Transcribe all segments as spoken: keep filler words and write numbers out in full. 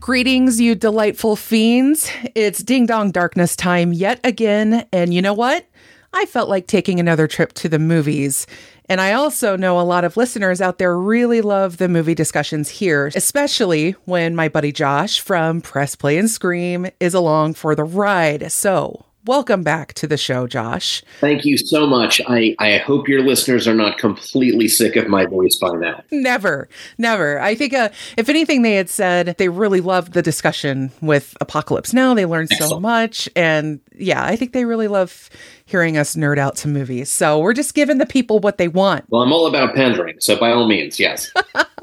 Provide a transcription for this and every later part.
Greetings, you delightful fiends. It's Ding Dong Darkness time yet again. And you know what? I felt like taking another trip to the movies. And I also know a lot of listeners out there really love the movie discussions here, especially when my buddy Josh from Press Play and Scream is along for the ride. So welcome back to the show, Josh. Thank you so much. I, I hope your listeners are not completely sick of my voice by now. Never, never. I think uh, if anything, they had said they really loved the discussion with Apocalypse Now. They learned Excellent. so much. And yeah, I think they really love hearing us nerd out to movies. So we're just giving the people what they want. Well, I'm all about pandering. So by all means, yes.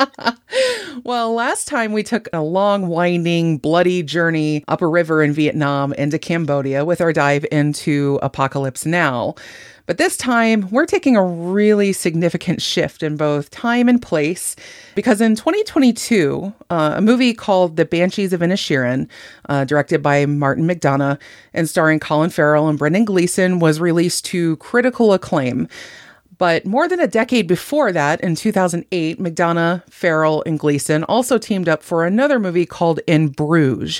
Well, last time we took a long, winding, bloody journey up a river in Vietnam into Cambodia with our dive into Apocalypse Now. But this time, we're taking a really significant shift in both time and place, because in twenty twenty-two, uh, a movie called The Banshees of Inisherin, uh, directed by Martin McDonagh and starring Colin Farrell and Brendan Gleeson, was released to critical acclaim. But more than a decade before that, in two thousand eight, McDonagh, Farrell, and Gleeson also teamed up for another movie called In Bruges.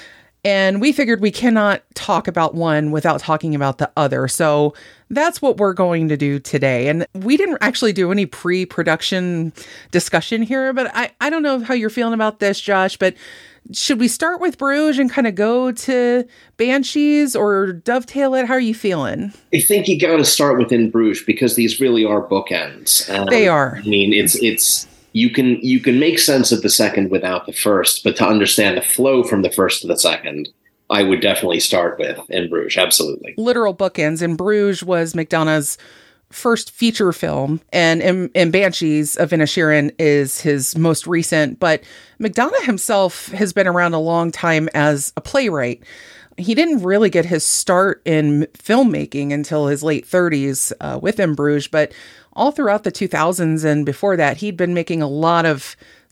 And we figured we cannot talk about one without talking about the other. So that's what we're going to do today. And we didn't actually do any pre-production discussion here, but I, I don't know how you're feeling about this, Josh, but should we start with Bruges and kind of go to Banshees or dovetail it? How are you feeling? I think you got to start with In Bruges because these really are bookends. Um, they are. I mean, it's it's... You can you can make sense of the second without the first, but to understand the flow from the first to the second, I would definitely start with In Bruges, absolutely. Literal bookends. In Bruges was McDonagh's first feature film, and in, in Banshees of Inisherin is his most recent, but McDonagh himself has been around a long time as a playwright. He didn't really get his start in filmmaking until his late thirties uh, with In Bruges, but all throughout the two thousands and before that, he'd been making a lot of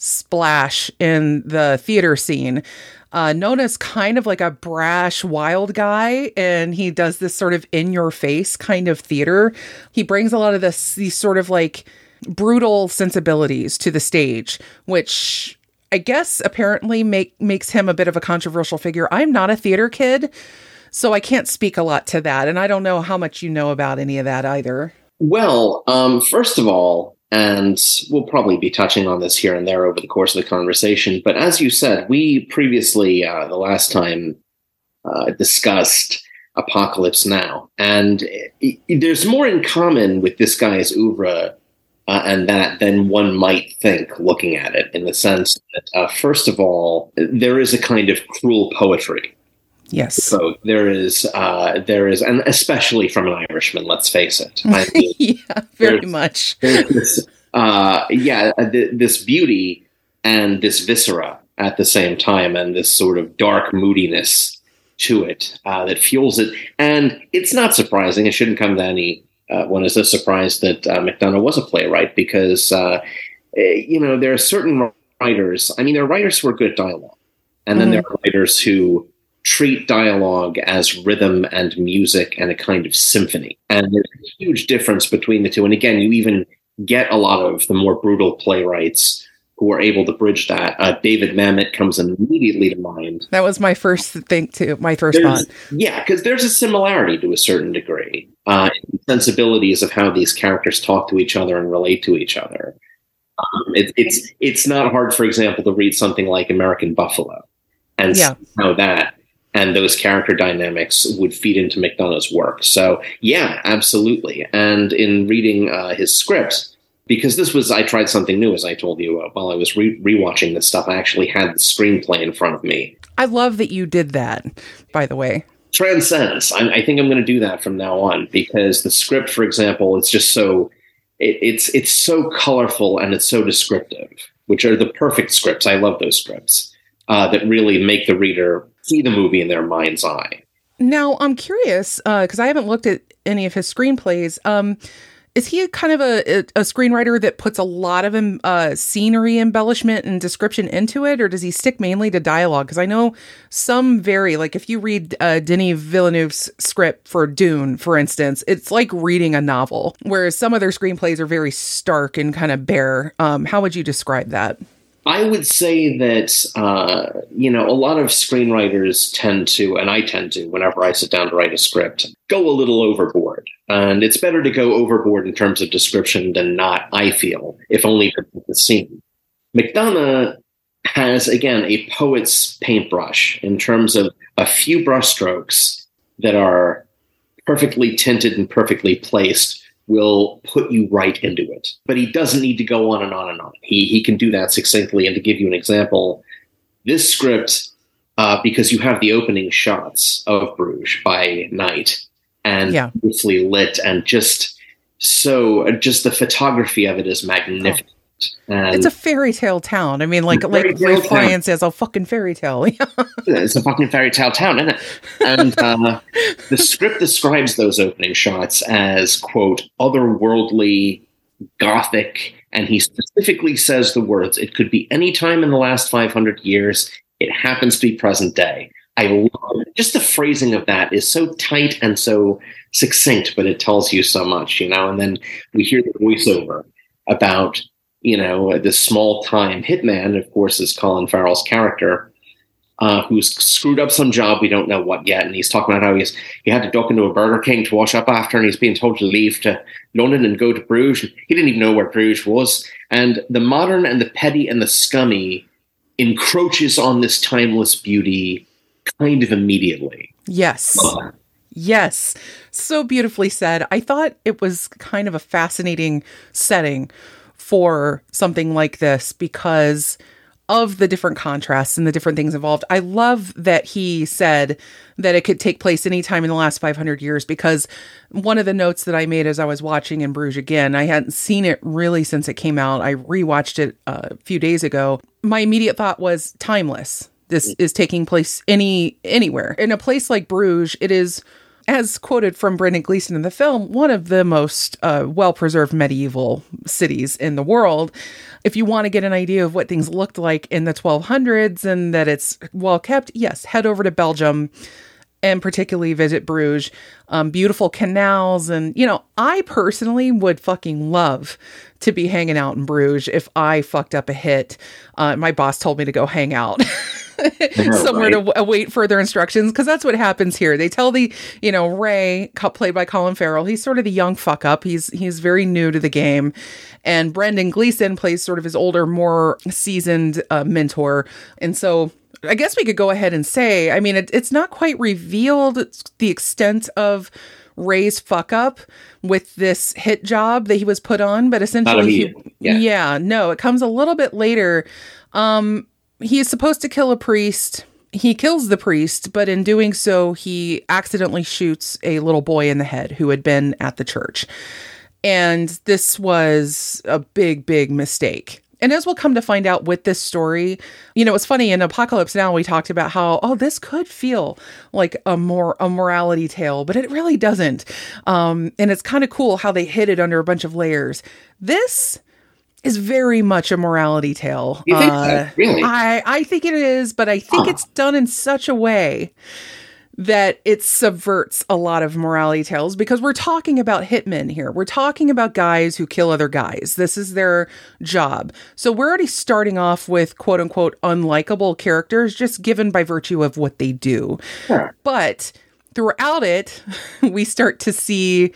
splash in the theater scene. Uh, known as kind of like a brash, wild guy, and he does this sort of in-your-face kind of theater. He brings a lot of this, these sort of like brutal sensibilities to the stage, which I guess apparently make makes him a bit of a controversial figure. I'm not a theater kid, so I can't speak a lot to that, and I don't know how much you know about any of that either. Well, um, first of all, and we'll probably be touching on this here and there over the course of the conversation, but as you said, we previously, uh, the last time, uh, discussed Apocalypse Now, and it, it, there's more in common with this guy's oeuvre uh, and that than one might think looking at it, in the sense that, uh, first of all, there is a kind of cruel poetry. Yes. So there is, uh, there is, and especially from an Irishman, let's face it. I mean, yeah, very much. This, uh, yeah, th- this beauty and this viscera at the same time, and this sort of dark moodiness to it uh, that fuels it. And it's not surprising. It shouldn't come to any uh, one as a surprise that uh, McDonagh was a playwright, because, uh, you know, there are certain writers. I mean, there are writers who are good at dialogue, and then mm-hmm. there are writers who treat dialogue as rhythm and music and a kind of symphony. And there's a huge difference between the two. And again, you even get a lot of the more brutal playwrights who are able to bridge that. Uh, David Mamet comes immediately to mind. That was my first thing too, my first there's, thought. Yeah, because there's a similarity to a certain degree. Uh, in sensibilities of how these characters talk to each other and relate to each other. Um, it, it's, it's not hard, for example, to read something like American Buffalo and yeah. see how that and those character dynamics would feed into McDonagh's work. So, yeah, absolutely. And in reading uh, his script, because this was, I tried something new, as I told you, uh, while I was re- rewatching this stuff, I actually had the screenplay in front of me. I love that you did that, by the way. Transcends. I, I think I'm going to do that from now on, because the script, for example, it's just so, it, it's it's so colorful and it's so descriptive, which are the perfect scripts. I love those scripts uh, that really make the reader see the movie in their mind's eye. Now, I'm curious, because uh, I haven't looked at any of his screenplays. Um, is he a kind of a, a, a screenwriter that puts a lot of um, uh, scenery embellishment and description into it, or does he stick mainly to dialogue? Because I know some vary. Like if you read uh, Denis Villeneuve's script for Dune, for instance, it's like reading a novel, whereas some of their screenplays are very stark and kind of bare. Um, how would you describe that? I would say that, uh, you know, a lot of screenwriters tend to, and I tend to, whenever I sit down to write a script, go a little overboard. And it's better to go overboard in terms of description than not, I feel, if only to put the scene. McDonagh has, again, a poet's paintbrush in terms of a few brushstrokes that are perfectly tinted and perfectly placed will put you right into it. But he doesn't need to go on and on and on. He he can do that succinctly. And to give you an example, this script, uh, because you have the opening shots of Bruges by night and yeah. beautifully lit, and just so just the photography of it is magnificent. Oh. And it's a fairy tale town. I mean, like like Ralph Fiennes says, a fucking fairy tale. It's a fucking fairy tale town, isn't it? And uh, the script describes those opening shots as, quote, otherworldly, gothic, and he specifically says the words, it could be any time in the last five hundred years. It happens to be present day. I love it. Just the phrasing of that is so tight and so succinct, but it tells you so much, you know? And then we hear the voiceover about, you know, this small-time hitman, of course, is Colin Farrell's character, uh, who's screwed up some job, we don't know what yet, and he's talking about how he's he had to duck into a Burger King to wash up after, and he's being told to leave to London and go to Bruges. He didn't even know where Bruges was. And the modern and the petty and the scummy encroaches on this timeless beauty kind of immediately. Yes. Uh, yes. So beautifully said. I thought it was kind of a fascinating setting for something like this because of the different contrasts and the different things involved. I love that he said that it could take place anytime in the last five hundred years, because one of the notes that I made as I was watching In Bruges again, I hadn't seen it really since it came out. I rewatched it a few days ago. My immediate thought was timeless. This is taking place any anywhere. In a place like Bruges, it is, as quoted from Brendan Gleeson in the film, one of the most uh, well-preserved medieval cities in the world. If you want to get an idea of what things looked like in the twelve hundreds and that it's well-kept, yes, head over to Belgium and particularly visit Bruges. Um, beautiful canals. And, you know, I personally would fucking love to be hanging out in Bruges if I fucked up a hit. Uh, my boss told me to go hang out. somewhere right. to w- await further instructions, because that's what happens here. They tell the, you know, Ray, played by Colin Farrell, he's sort of the young fuck up. He's he's very new to the game, and Brendan Gleeson plays sort of his older, more seasoned uh, mentor. And so I guess we could go ahead and say, I mean, it, it's not quite revealed the extent of Ray's fuck up with this hit job that he was put on, but essentially, he, yeah. yeah, no, it comes a little bit later. Um, He is supposed to kill a priest. He kills the priest, but in doing so, he accidentally shoots a little boy in the head who had been at the church. And this was a big, big mistake. And as we'll come to find out with this story, you know, it's funny, in Apocalypse Now, we talked about how, oh, this could feel like a more a morality tale, but it really doesn't. Um, and it's kind of cool how they hid it under a bunch of layers. This is very much a morality tale. You think uh, so? Really? I, I think it is, but I think huh. it's done in such a way that it subverts a lot of morality tales, because we're talking about hitmen here. We're talking about guys who kill other guys. This is their job. So we're already starting off with quote unquote unlikable characters just given by virtue of what they do. Sure. But throughout it, we start to see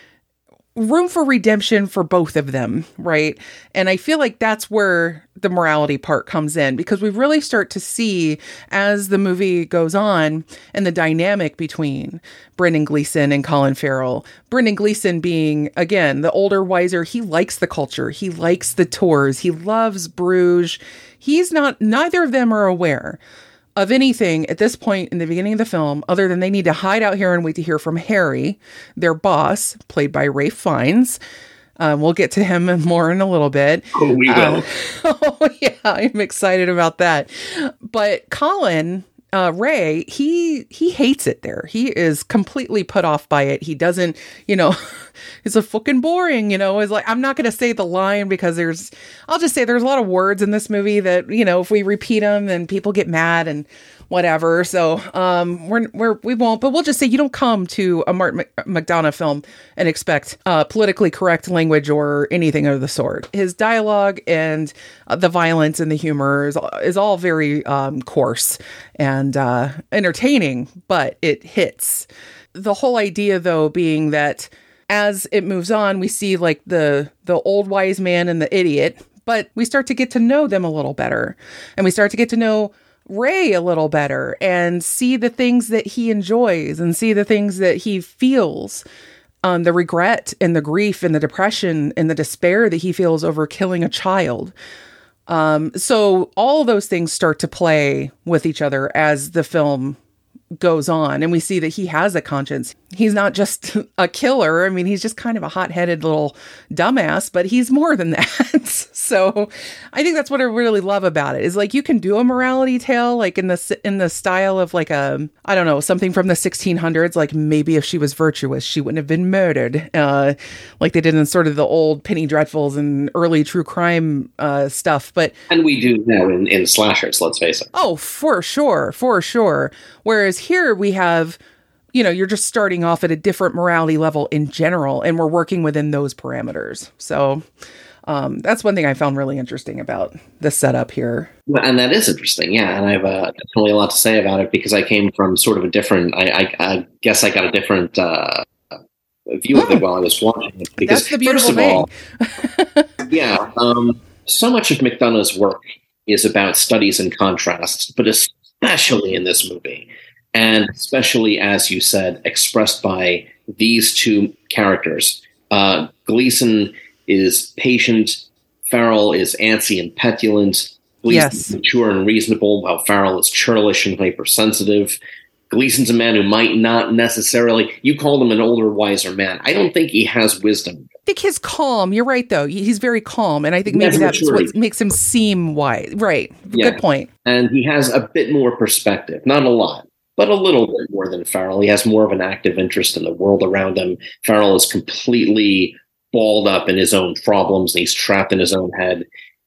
room for redemption for both of them, right? And I feel like that's where the morality part comes in, because we really start to see, as the movie goes on, and the dynamic between Brendan Gleeson and Colin Farrell. Brendan Gleeson being, again, the older, wiser, he likes the culture, he likes the tours, he loves Bruges. He's not, neither of them are aware of anything at this point in the beginning of the film, other than they need to hide out here and wait to hear from Harry, their boss, played by Ralph Fiennes. Um, we'll get to him more in a little bit. Oh, we will. Uh, oh, yeah, I'm excited about that. But Colin, uh, Ray, he he hates it there. He is completely put off by it. He doesn't, you know, it's a fucking boring, you know, is like, I'm not going to say the line because there's, I'll just say there's a lot of words in this movie that, you know, if we repeat them then people get mad and whatever. So um, we're, we're, we won't, but we'll just say you don't come to a Martin McDonagh film and expect uh, politically correct language or anything of the sort. His dialogue and uh, the violence and the humor is, is all very um, coarse and uh, entertaining, but it hits. The whole idea, though, being that as it moves on, we see like the the old wise man and the idiot, but we start to get to know them a little better, and we start to get to know Ray a little better and see the things that he enjoys and see the things that he feels, um, the regret and the grief and the depression and the despair that he feels over killing a child. Um, so all of those things start to play with each other as the film goes on, and we see that he has a conscience. He's not just a killer. I mean, he's just kind of a hot-headed little dumbass, but he's more than that. So I think that's what I really love about it, is like you can do a morality tale like in the in the style of like a, I don't know, something from the sixteen hundreds, like maybe if she was virtuous she wouldn't have been murdered, uh like they did in sort of the old Penny Dreadfuls and early true crime uh stuff. But and we do now in, in slashers, let's face it. Oh, for sure, for sure. Whereas here we have, you know, you're just starting off at a different morality level in general, and we're working within those parameters. So um, that's one thing I found really interesting about the setup here. Well, and that is interesting, yeah. And I have uh, definitely a lot to say about it because I came from sort of a different, I, I, I guess I got a different uh, view of it while I was watching it. Because that's the beautiful first of thing. all, yeah, um, so much of McDonagh's work is about studies and contrasts, but especially in this movie. And especially, as you said, expressed by these two characters. Uh, Gleason is patient. Farrell is antsy and petulant. Gleason yes. is mature and reasonable, while Farrell is churlish and hypersensitive. Gleason's a man who might not necessarily... You called him an older, wiser man. I don't think he has wisdom. I think he's calm. You're right, though. He's very calm. And I think maybe that's, that's what makes him seem wise. Right. Yeah. Good point. And he has a bit more perspective. Not a lot, but a little bit more than Farrell. He has more of an active interest in the world around him. Farrell is completely balled up in his own problems, and he's trapped in his own head.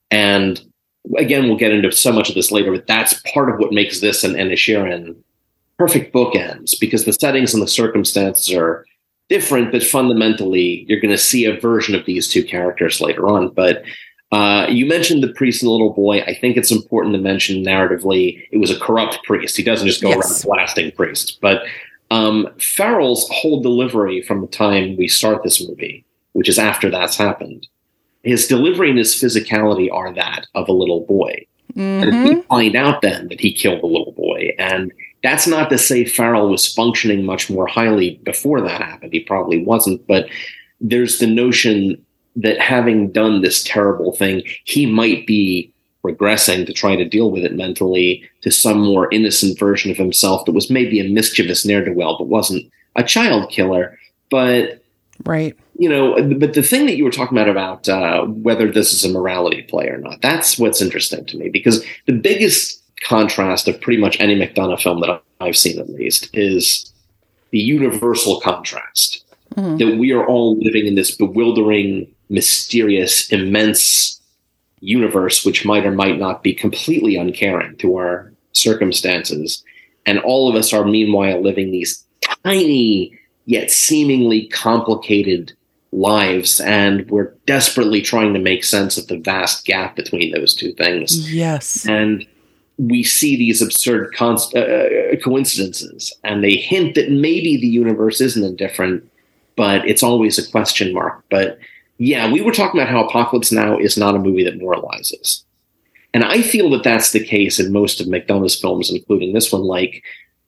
And again, we'll get into so much of this later, but that's part of what makes this and Inisherin perfect bookends, because the settings and the circumstances are different, but fundamentally you're going to see a version of these two characters later on. But uh, you mentioned the priest and the little boy. I think it's important to mention narratively, it was a corrupt priest. He doesn't just go yes. around blasting priests. But um, Farrell's whole delivery from the time we start this movie, which is after that's happened, his delivery and his physicality are that of a little boy. Mm-hmm. And we find out then that he killed the little boy. And that's not to say Farrell was functioning much more highly before that happened. He probably wasn't. But there's the notion that having done this terrible thing, he might be regressing to try to deal with it mentally to some more innocent version of himself that was maybe a mischievous ne'er-do-well, but wasn't a child killer. But, right. you know, but the thing that you were talking about, about uh, whether this is a morality play or not, that's what's interesting to me, because the biggest contrast of pretty much any McDonagh film that I've seen, at least, is the universal contrast mm-hmm. that we are all living in this bewildering, mysterious, immense universe, which might or might not be completely uncaring to our circumstances. And all of us are meanwhile living these tiny yet seemingly complicated lives, and we're desperately trying to make sense of the vast gap between those two things. Yes. And we see these absurd const- uh, coincidences, and they hint that maybe the universe isn't indifferent, but it's always a question mark. But yeah, we were talking about how Apocalypse Now is not a movie that moralizes. And I feel that that's the case in most of McDonagh's films, including this one. Like,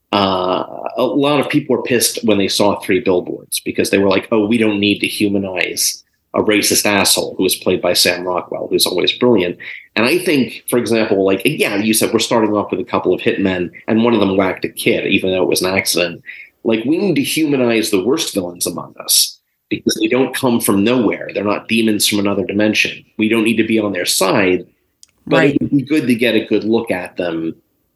uh, a lot of people were pissed when they saw Three Billboards, because they were like, oh, we don't need to humanize a racist asshole who was played by Sam Rockwell, who's always brilliant. And I think, for example, like, yeah, you said we're starting off with a couple of hitmen, and one of them whacked a kid, even though it was an accident. Like, we need to humanize the worst villains among us, because they don't come from nowhere. They're not demons from another dimension. We don't need to be on their side, but right. It would be good to get a good look at them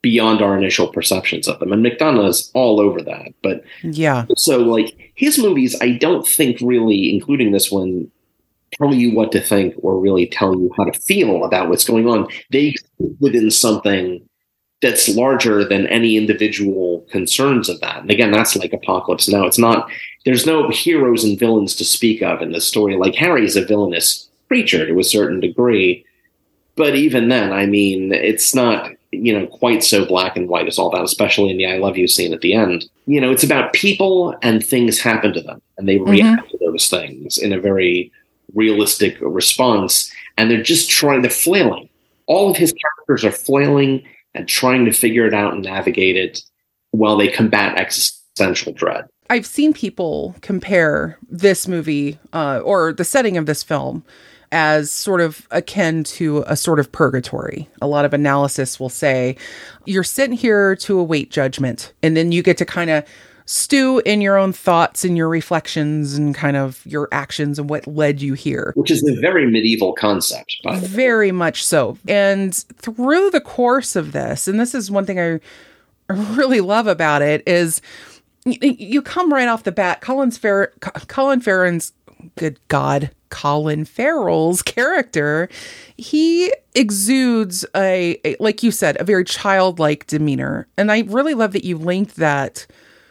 beyond our initial perceptions of them. And McDonagh is all over that. But yeah, so like his movies, I don't think really, including this one, tell you what to think or really tell you how to feel about what's going on. They sit within something that's larger than any individual concerns of that. And again, that's like Apocalypse Now. It's not, there's no heroes and villains to speak of in this story. Like Harry's a villainous creature to a certain degree. But even then, I mean, it's not, you know, quite so black and white as all that, especially in the I love you scene at the end. You know, it's about people and things happen to them and they react mm-hmm. to those things in a very realistic response. And they're just trying, they're flailing. All of his characters are flailing and trying to figure it out and navigate it while they combat existential dread. I've seen people compare this movie uh, or the setting of this film as sort of akin to a sort of purgatory. A lot of analysis will say you're sitting here to await judgment, and then you get to kind of stew in your own thoughts and your reflections and kind of your actions and what led you here. Which is a very medieval concept, by the way. Very much so. And through the course of this, and this is one thing I really love about it, is you come right off the bat, Colin's Fer- Colin Farrell's, good God, Colin Farrell's character, he exudes a, a, like you said, a very childlike demeanor. And I really love that you linked that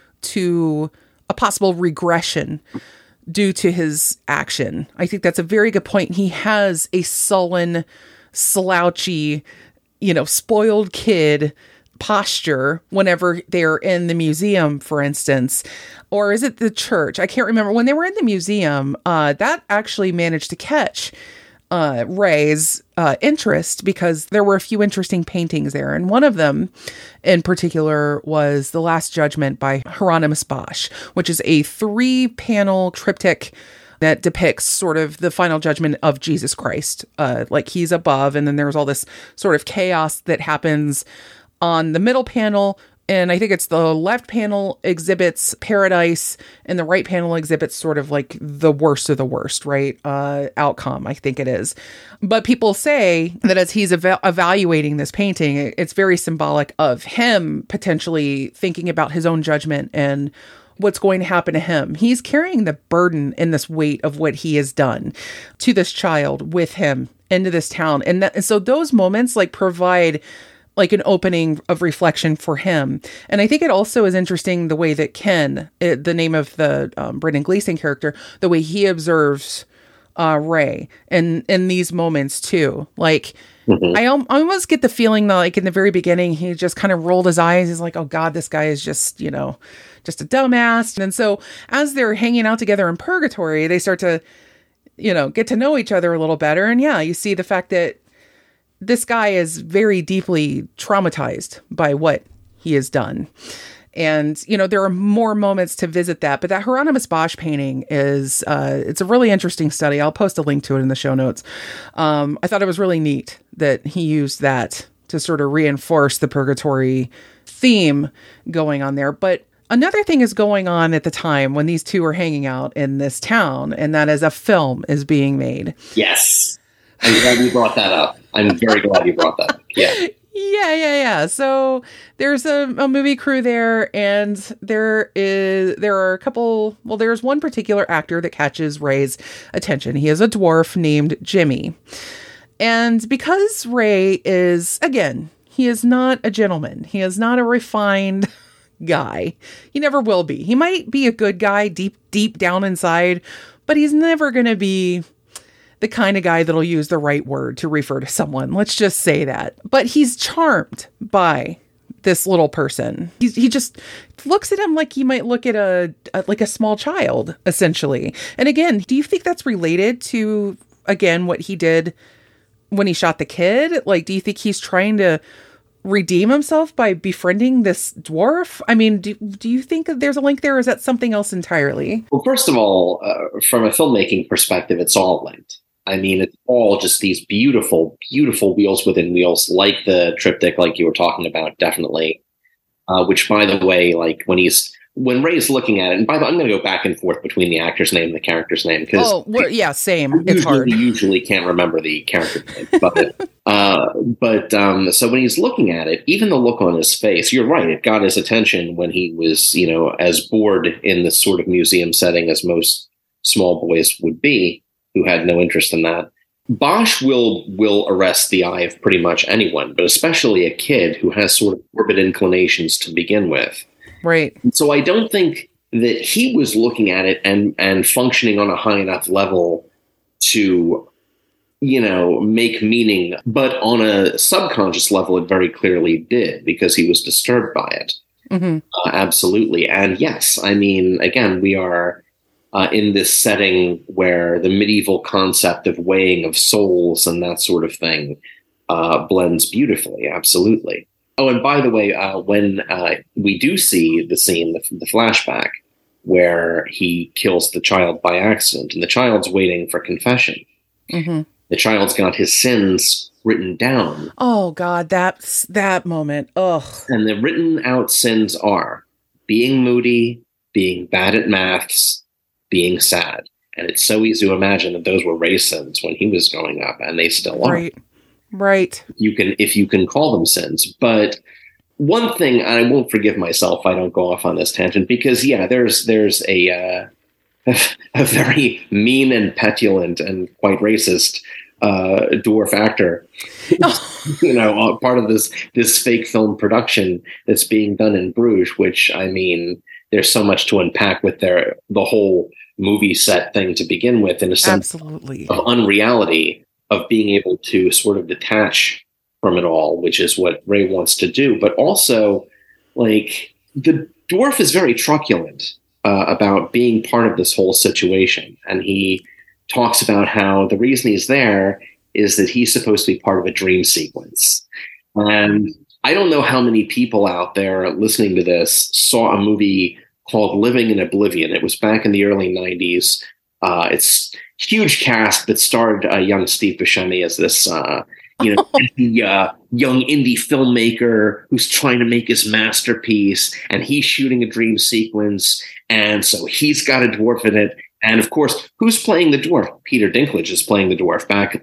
to a possible regression due to his action. I think that's a very good point. He has a sullen, slouchy, you know, spoiled kid posture whenever they're in the museum, for instance. Or is it the church? I can't remember. When they were in the museum, uh, that actually managed to catch uh, Ray's uh, interest because there were a few interesting paintings there. And one of them in particular was The Last Judgment by Hieronymus Bosch, which is a three-panel triptych that depicts sort of the final judgment of Jesus Christ. Uh, like he's above, and then there's all this sort of chaos that happens on the middle panel. And I think it's the left panel exhibits paradise and the right panel exhibits sort of like the worst of the worst, right? Uh, outcome, I think it is. But people say that as he's ev- evaluating this painting, it's very symbolic of him potentially thinking about his own judgment and what's going to happen to him. He's carrying the burden and this weight of what he has done to this child with him into this town. And, that, and so those moments like provide like an opening of reflection for him. And I think it also is interesting the way that Ken, it, the name of the um, Brendan Gleeson character, the way he observes uh, Ray in, in these moments too. Like, mm-hmm. I, al- I almost get the feeling that like in the very beginning, he just kind of rolled his eyes. He's like, oh God, this guy is just, you know, just a dumbass. And so as they're hanging out together in purgatory, they start to, you know, get to know each other a little better. And yeah, you see the fact that this guy is very deeply traumatized by what he has done. And, you know, there are more moments to visit that, but that Hieronymus Bosch painting is, uh, it's a really interesting study. I'll post a link to it in the show notes. Um, I thought it was really neat that he used that to sort of reinforce the purgatory theme going on there. But another thing is going on at the time when these two are hanging out in this town, and that is a film is being made. Yes. I'm glad you brought that up. I'm very glad you brought that up. Yeah. Yeah, yeah, yeah. So there's a, a movie crew there, and there is there are a couple. Well, there's one particular actor that catches Ray's attention. He is a dwarf named Jimmy, and because Ray is, again, he is not a gentleman. He is not a refined guy. He never will be. He might be a good guy deep, deep down inside, but he's never going to be the kind of guy that'll use the right word to refer to someone. Let's just say that. But he's charmed by this little person. He, he just looks at him like he might look at a, a like a small child, essentially. And again, do you think that's related to, again, what he did when he shot the kid? Like, do you think he's trying to redeem himself by befriending this dwarf? I mean, do, do you think that there's a link there, or is that something else entirely? Well, first of all, uh, from a filmmaking perspective, it's all linked. I mean, it's all just these beautiful, beautiful wheels within wheels, like the triptych, like you were talking about, definitely. Uh, which, by the way, like when he's when Ray's looking at it, and by the way, I'm going to go back and forth between the actor's name and the character's name because oh, well, yeah, same. I it's hard. Usually can't remember the character's name, but uh, but um, so when he's looking at it, even the look on his face, you're right, it got his attention when he was, you know, as bored in this sort of museum setting as most small boys would be, who had no interest in that. Bosch will will arrest the eye of pretty much anyone, but especially a kid who has sort of morbid inclinations to begin with. Right. So I don't think that he was looking at it and, and functioning on a high enough level to, you know, make meaning. But on a subconscious level, it very clearly did because he was disturbed by it. Mm-hmm. Uh, absolutely. And yes, I mean, again, we are uh, in this setting where the medieval concept of weighing of souls and that sort of thing uh, blends beautifully. Absolutely. Oh, and by the way, uh, when uh, we do see the scene, the, the flashback, where he kills the child by accident, and the child's waiting for confession. Mm-hmm. The child's got his sins written down. Oh, God, that's that moment. Ugh. And the written out sins are being moody, being bad at maths, being sad. And it's so easy to imagine that those were Ray's sins when he was growing up, and they still are. Right. Right. You can, if you can call them sins. But one thing, I won't forgive myself if I don't go off on this tangent, because yeah, there's there's a uh, a very mean and petulant and quite racist uh, dwarf actor, oh. you know, part of this this fake film production that's being done in Bruges. Which, I mean, there's so much to unpack with their the whole movie set thing to begin with, in a sense Absolutely. of unreality. Of being able to sort of detach from it all, which is what Ray wants to do. But also, like, the dwarf is very truculent uh, about being part of this whole situation. And he talks about how the reason he's there is that he's supposed to be part of a dream sequence. And I don't know how many people out there listening to this saw a movie called Living in Oblivion. It was back in the early nineties. Uh, it's huge cast that starred uh, young Steve Buscemi as this, uh, you know, the, uh, young indie filmmaker who's trying to make his masterpiece, and he's shooting a dream sequence, and so he's got a dwarf in it. And of course, who's playing the dwarf? Peter Dinklage is playing the dwarf back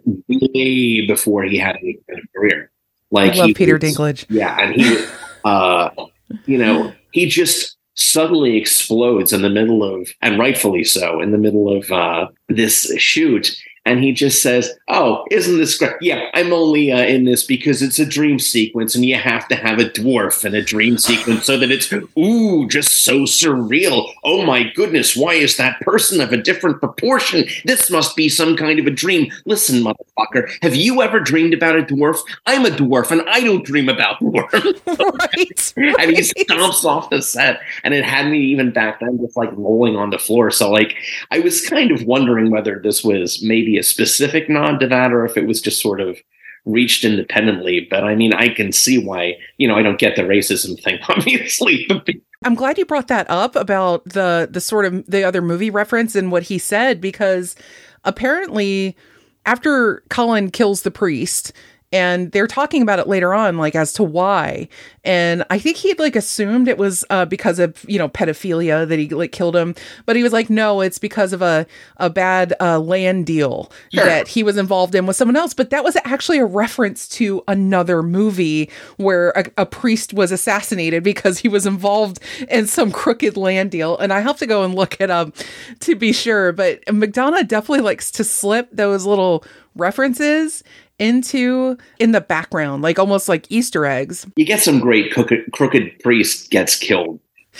way before he had any kind of career. Like, I love he Peter was, Dinklage. Yeah, and he, uh, you know, he just suddenly explodes in the middle of, and rightfully so, in the middle of uh, this shoot. And he just says, oh, isn't this great? Yeah, I'm only uh, in this because it's a dream sequence and you have to have a dwarf in a dream sequence so that it's, ooh, just so surreal. Oh my goodness, why is that person of a different proportion? This must be some kind of a dream. Listen, motherfucker, have you ever dreamed about a dwarf? I'm a dwarf and I don't dream about dwarves. right, right. And he stomps off the set. And it had me even back then just like rolling on the floor. So like, I was kind of wondering whether this was maybe a specific nod to that or if it was just sort of reached independently. But I mean, I can see why, you know, I don't get the racism thing, obviously. I'm glad you brought that up about the the sort of the other movie reference and what he said, because apparently after Cullen kills the priest, and they're talking about it later on, like, as to why. And I think he'd, like, assumed it was uh, because of, you know, pedophilia that he, like, killed him. But he was like, no, it's because of a, a bad uh, land deal sure. that he was involved in with someone else. But that was actually a reference to another movie where a, a priest was assassinated because he was involved in some crooked land deal. And I have to go and look it up to be sure. But McDonagh definitely likes to slip those little references into in the background, like almost like Easter eggs. You get some great crooked, crooked priest gets killed.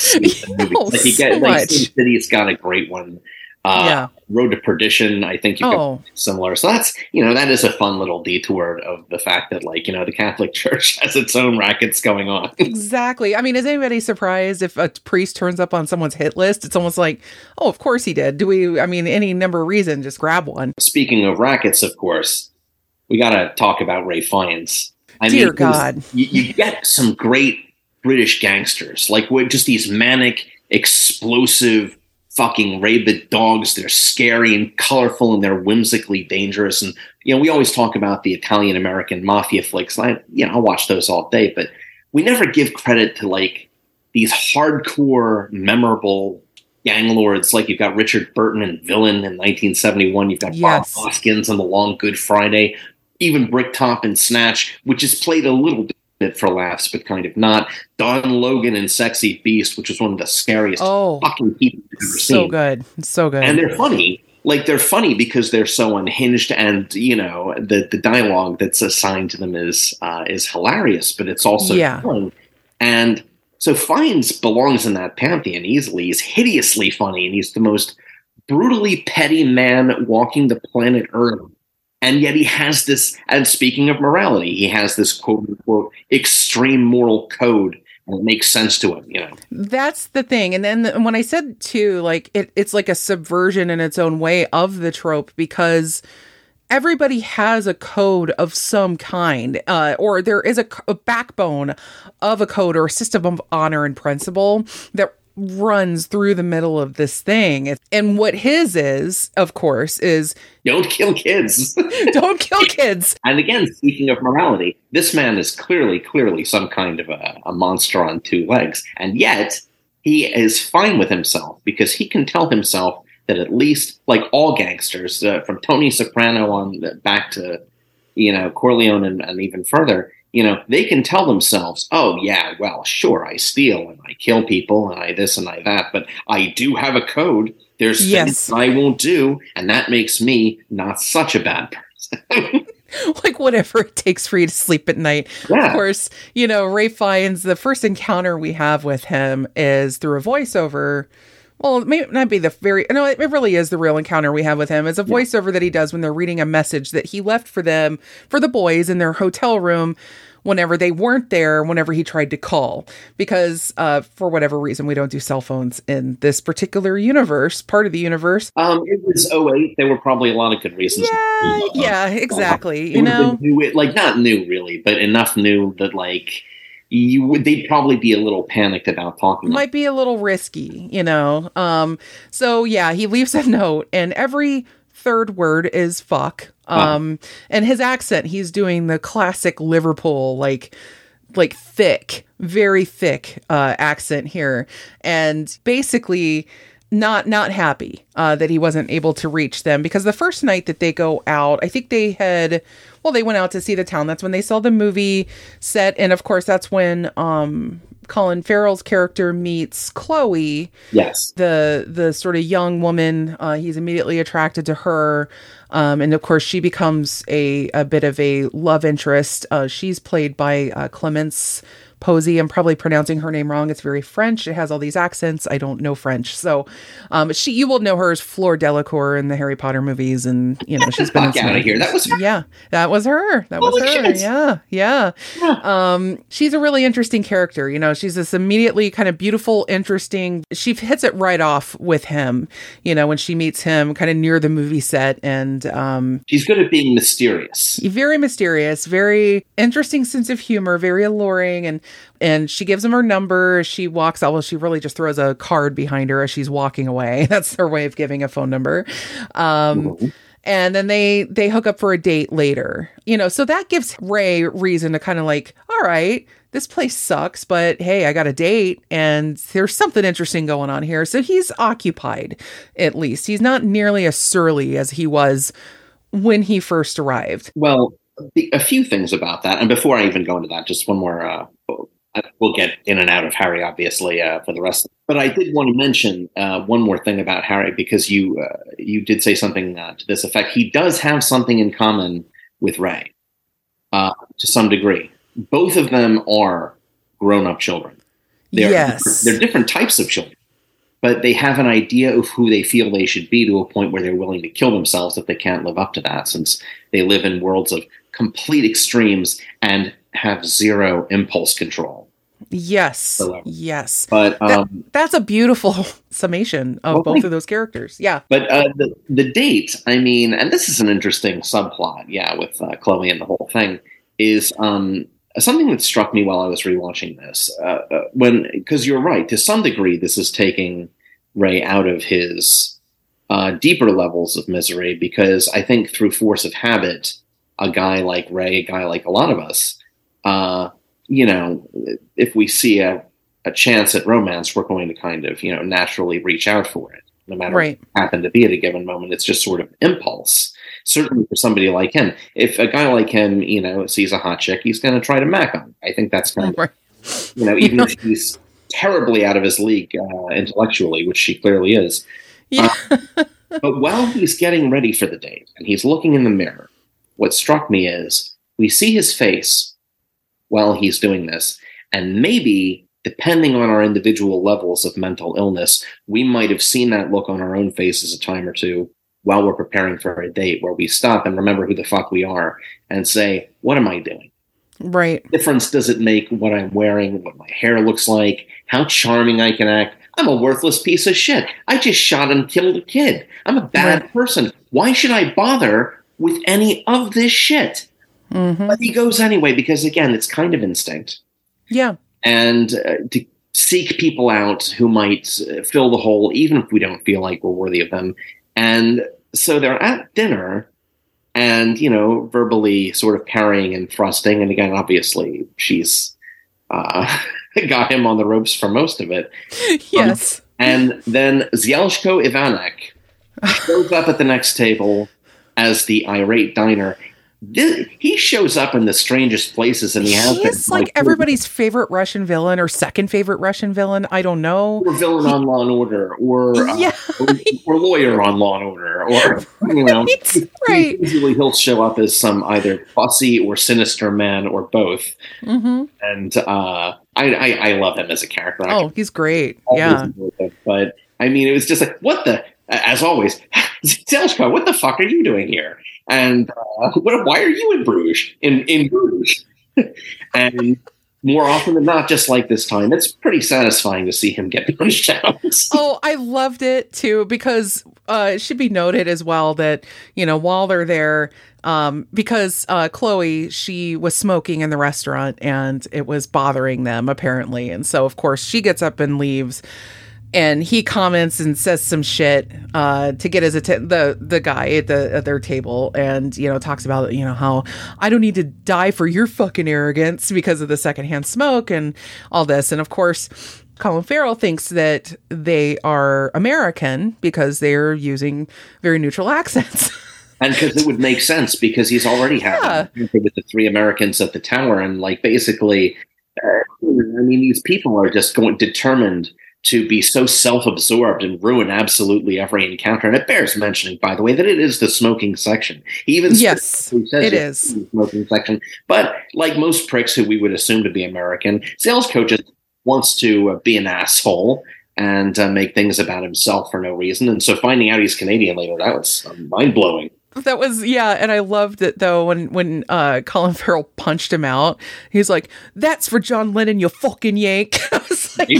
Oh, like you get, so like Sin City's got a great one. Uh, yeah. Road to Perdition, I think you can oh. similar. So that's, you know, that is a fun little detour of the fact that, like, you know, the Catholic Church has its own rackets going on. Exactly. I mean, is anybody surprised if a priest turns up on someone's hit list? It's almost like, oh, of course he did. Do we, I mean, any number of reasons, just grab one. Speaking of rackets, of course, we got to talk about Ralph Fiennes. I Dear mean, God. You, you get some great British gangsters, like with just these manic, explosive, fucking rabid dogs. They're scary and colorful and they're whimsically dangerous. And, you know, we always talk about the Italian American mafia flicks. I, you know, I'll watch those all day, but we never give credit to, like, these hardcore, memorable gang lords. Like you've got Richard Burton in Villain in nineteen seventy-one. You've got Yes. Bob Hoskins in The Long Good Friday. Even Bricktop in Snatch, which is played a little bit for laughs, but kind of not. Don Logan in Sexy Beast, which was one of the scariest Oh, fucking people I've ever so seen. good. So good. And they're funny. Like, they're funny because they're so unhinged, and, you know, the, the dialogue that's assigned to them is uh, is hilarious, but it's also Yeah. fun. And so Fiennes belongs in that pantheon easily. He's hideously funny, and he's the most brutally petty man walking the planet Earth. And yet he has this, and speaking of morality, he has this quote-unquote extreme moral code, and it makes sense to him, you know. That's the thing. And then the, when I said too, like it, it's like a subversion in its own way of the trope, because everybody has a code of some kind, uh, or there is a, a backbone of a code or a system of honor and principle that runs through the middle of this thing. And what his is, of course, is Don't kill kids. don't kill kids. And again, speaking of morality, this man is clearly, clearly some kind of a, a monster on two legs. And yet, he is fine with himself because he can tell himself that at least, like all gangsters, uh, from Tony Soprano on the, back to, you know, Corleone and, and even further, you know, they can tell themselves, oh, yeah, well, sure, I steal and I kill people and I this and I that, but I do have a code. There's Yes. things I won't do, and that makes me not such a bad person. Like whatever it takes for you to sleep at night. Yeah. Of course, you know, Ray Fiennes, the first encounter we have with him is through a voiceover. Well, it may not be the very, no, it really is the real encounter we have with him. It's a voiceover that he does when they're reading a message that he left for them, for the boys in their hotel room whenever they weren't there, whenever he tried to call. Because uh, for whatever reason, we don't do cell phones in this particular universe, part of the universe. Um, it was oh eight. There were probably a lot of good reasons. Yeah, yeah, exactly. It You would have know, been new, like not new really, but enough new that like you would, they'd probably be a little panicked about talking. might be a little risky, you know. Um, so yeah, he leaves a note, and every third word is fuck. Um, uh. And his accent, he's doing the classic Liverpool, like, like thick, very thick uh, accent here, and basically not not happy uh, that he wasn't able to reach them, because the first night that they go out, I think they had, well, they went out to see the town. That's when they saw the movie set, and of course, that's when um, Colin Farrell's character meets Chloe. Yes, the the sort of young woman. Uh, he's immediately attracted to her, um, and of course, she becomes a a bit of a love interest. Uh, she's played by uh, Clemence Posey. I'm probably pronouncing her name wrong. It's very French. It has all these accents. I don't know French. So um, she, you will know her as Fleur Delacour in the Harry Potter movies. And, you know, she's been in out of here. That was her. Yeah, that was her. That Holy was her. shit. Yeah. Yeah. Yeah. Um, she's a really interesting character. You know, she's this immediately kind of beautiful, interesting. She hits it right off with him, you know, when she meets him kind of near the movie set. And um, she's good at being mysterious. Very mysterious, very interesting sense of humor, very alluring. And And she gives him her number. She walks out. Well, she really just throws a card behind her as she's walking away. That's her way of giving a phone number. Um, mm-hmm. And then they they hook up for a date later. You know, so that gives Ray reason to kind of like, all right, this place sucks, but hey, I got a date and there's something interesting going on here. So he's occupied, at least. He's not nearly as surly as he was when he first arrived. Well, a few things about that. And before I even go into that, just one more. Uh, we'll get in and out of Harry, obviously, uh, for the rest. But I did want to mention uh, one more thing about Harry, because you uh, you did say something uh, to this effect. He does have something in common with Ray, uh, to some degree. Both of them are grown-up children. They're, yes. They're different types of children, but they have an idea of who they feel they should be, to a point where they're willing to kill themselves if they can't live up to that, since they live in worlds of complete extremes and have zero impulse control. Yes. Whatsoever. Yes. But um, that, that's a beautiful summation of well, both of those characters. Yeah. But uh, the, the date, I mean, and this is an interesting subplot, yeah, with uh, Chloe and the whole thing, is um, something that struck me while I was rewatching this. Uh, uh, when, because you're right, to some degree, this is taking Ray out of his uh, deeper levels of misery, because I think through force of habit, a guy like Ray, a guy like a lot of us, uh, you know, if we see a a chance at romance, we're going to kind of, you know, naturally reach out for it, no matter Right. what happened to be at a given moment. It's just sort of impulse. Certainly for somebody like him, if a guy like him, you know, sees a hot chick, he's going to try to mac on. I think that's kind of, Right. you know, even if he's terribly out of his league uh, intellectually, which she clearly is. Yeah. Uh, but while he's getting ready for the date and he's looking in the mirror, what struck me is we see his face while he's doing this, and maybe, depending on our individual levels of mental illness, we might have seen that look on our own faces a time or two while we're preparing for a date, where we stop and remember who the fuck we are and say, what am I doing? Right. What difference does it make what I'm wearing, what my hair looks like, how charming I can act? I'm a worthless piece of shit. I just shot and killed a kid. I'm a bad Right. person. Why should I bother with any of this shit? Mm-hmm. But he goes anyway, because again, it's kind of instinct. Yeah. And uh, to seek people out who might uh, fill the hole, even if we don't feel like we're worthy of them. And so they're at dinner and, you know, verbally sort of parrying and thrusting. And again, obviously, she's uh, got him on the ropes for most of it. Yes. Um, and then Zielshko Ivanek shows up at the next table as the irate diner. This, he shows up in the strangest places, and he has been, He's like like everybody's favorite Russian villain or second favorite Russian villain. I don't know. or villain on Law and Order, or uh, Yeah. or, or lawyer on Law and Order, or you know, Right. Right. usually he'll show up as some either fussy or sinister man, or both. Mm-hmm. And uh, I, I I love him as a character. I Oh, he's great. always Yeah. enjoyed him. But I mean, it was just like, what the? As always, Zelshka, what the fuck are you doing here? And uh, what, why are you in Bruges? In in Bruges? And more often than not, just like this time, it's pretty satisfying to see him get punched out. Oh, I loved it too, because uh, it should be noted as well that, you know, while they're there, um, because uh, Chloe, she was smoking in the restaurant and it was bothering them apparently. And so, of course, she gets up and leaves. And he comments and says some shit uh, to get his atten- the the guy at the at their table, and you know talks about you know how I don't need to die for your fucking arrogance because of the secondhand smoke and all this. And of course, Colin Farrell thinks that they are American because they're using very neutral accents. And because it would make sense, because he's already had Yeah. with the three Americans at the tower, and like basically, uh, I mean, these people are just going determined to be so self-absorbed and ruin absolutely every encounter. And it bears mentioning, by the way, that it is the smoking section. He even Yes, specifically says it it's is. the smoking section. But like most pricks who we would assume to be American, sales coach just wants to uh, be an asshole and uh, make things about himself for no reason. And so finding out he's Canadian later, that was uh, mind-blowing. That was yeah, and I loved it though when when uh, Colin Farrell punched him out. He's like, "That's for John Lennon, you fucking yank." I was like,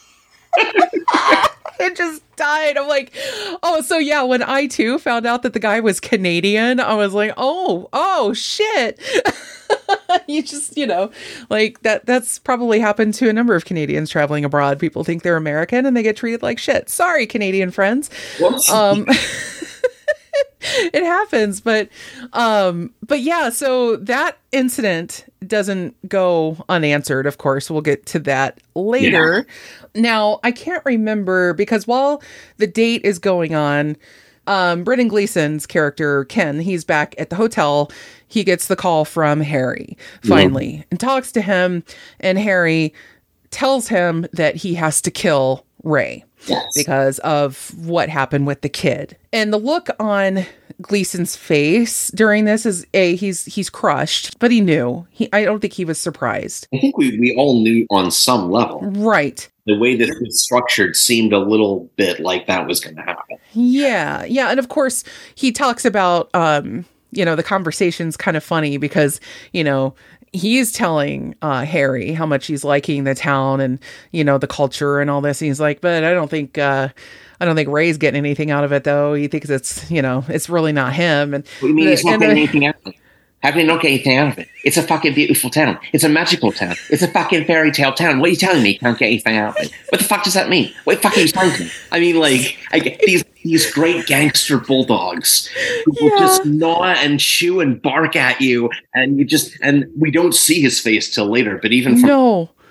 it just died. I'm like, oh, so yeah. When I too found out that the guy was Canadian, I was like, oh, oh shit. You just, you know, like that. That's probably happened to a number of Canadians traveling abroad. People think they're American and they get treated like shit. Sorry, Canadian friends. Whoops. Um, it happens, but um, but yeah. So that incident doesn't go unanswered. Of course, we'll get to that later. Yeah. Now, I can't remember because while the date is going on, um, Brendan Gleeson's character Ken, he's back at the hotel. He gets the call from Harry finally mm-hmm. and talks to him, and Harry tells him that he has to kill Ray. Yes. Because of what happened with the kid. And the look on Gleeson's face during this is a he's he's crushed, but he knew. He I don't think he was surprised. I think we, we all knew on some level. Right. The way this was structured seemed a little bit like that was going to happen. Yeah. Yeah. And of course, he talks about, um, you know, the conversation's kind of funny because, you know, he's telling uh, Harry how much he's liking the town and, you know, the culture and all this. And he's like, but I don't think, uh, I don't think Ray's getting anything out of it, though. He thinks it's, you know, it's really not him. And what do you mean he's not and, getting uh, anything out of it? How can he not get anything out of it? It's a fucking beautiful town. It's a magical town. It's a fucking fairy tale town. What are you telling me? You can't get anything out of it. What the fuck does that mean? What the fuck are you saying to me? I mean, like, I get these these great gangster bulldogs who will Yeah. just gnaw and chew and bark at you, and you just and we don't see his face till later. But even from No.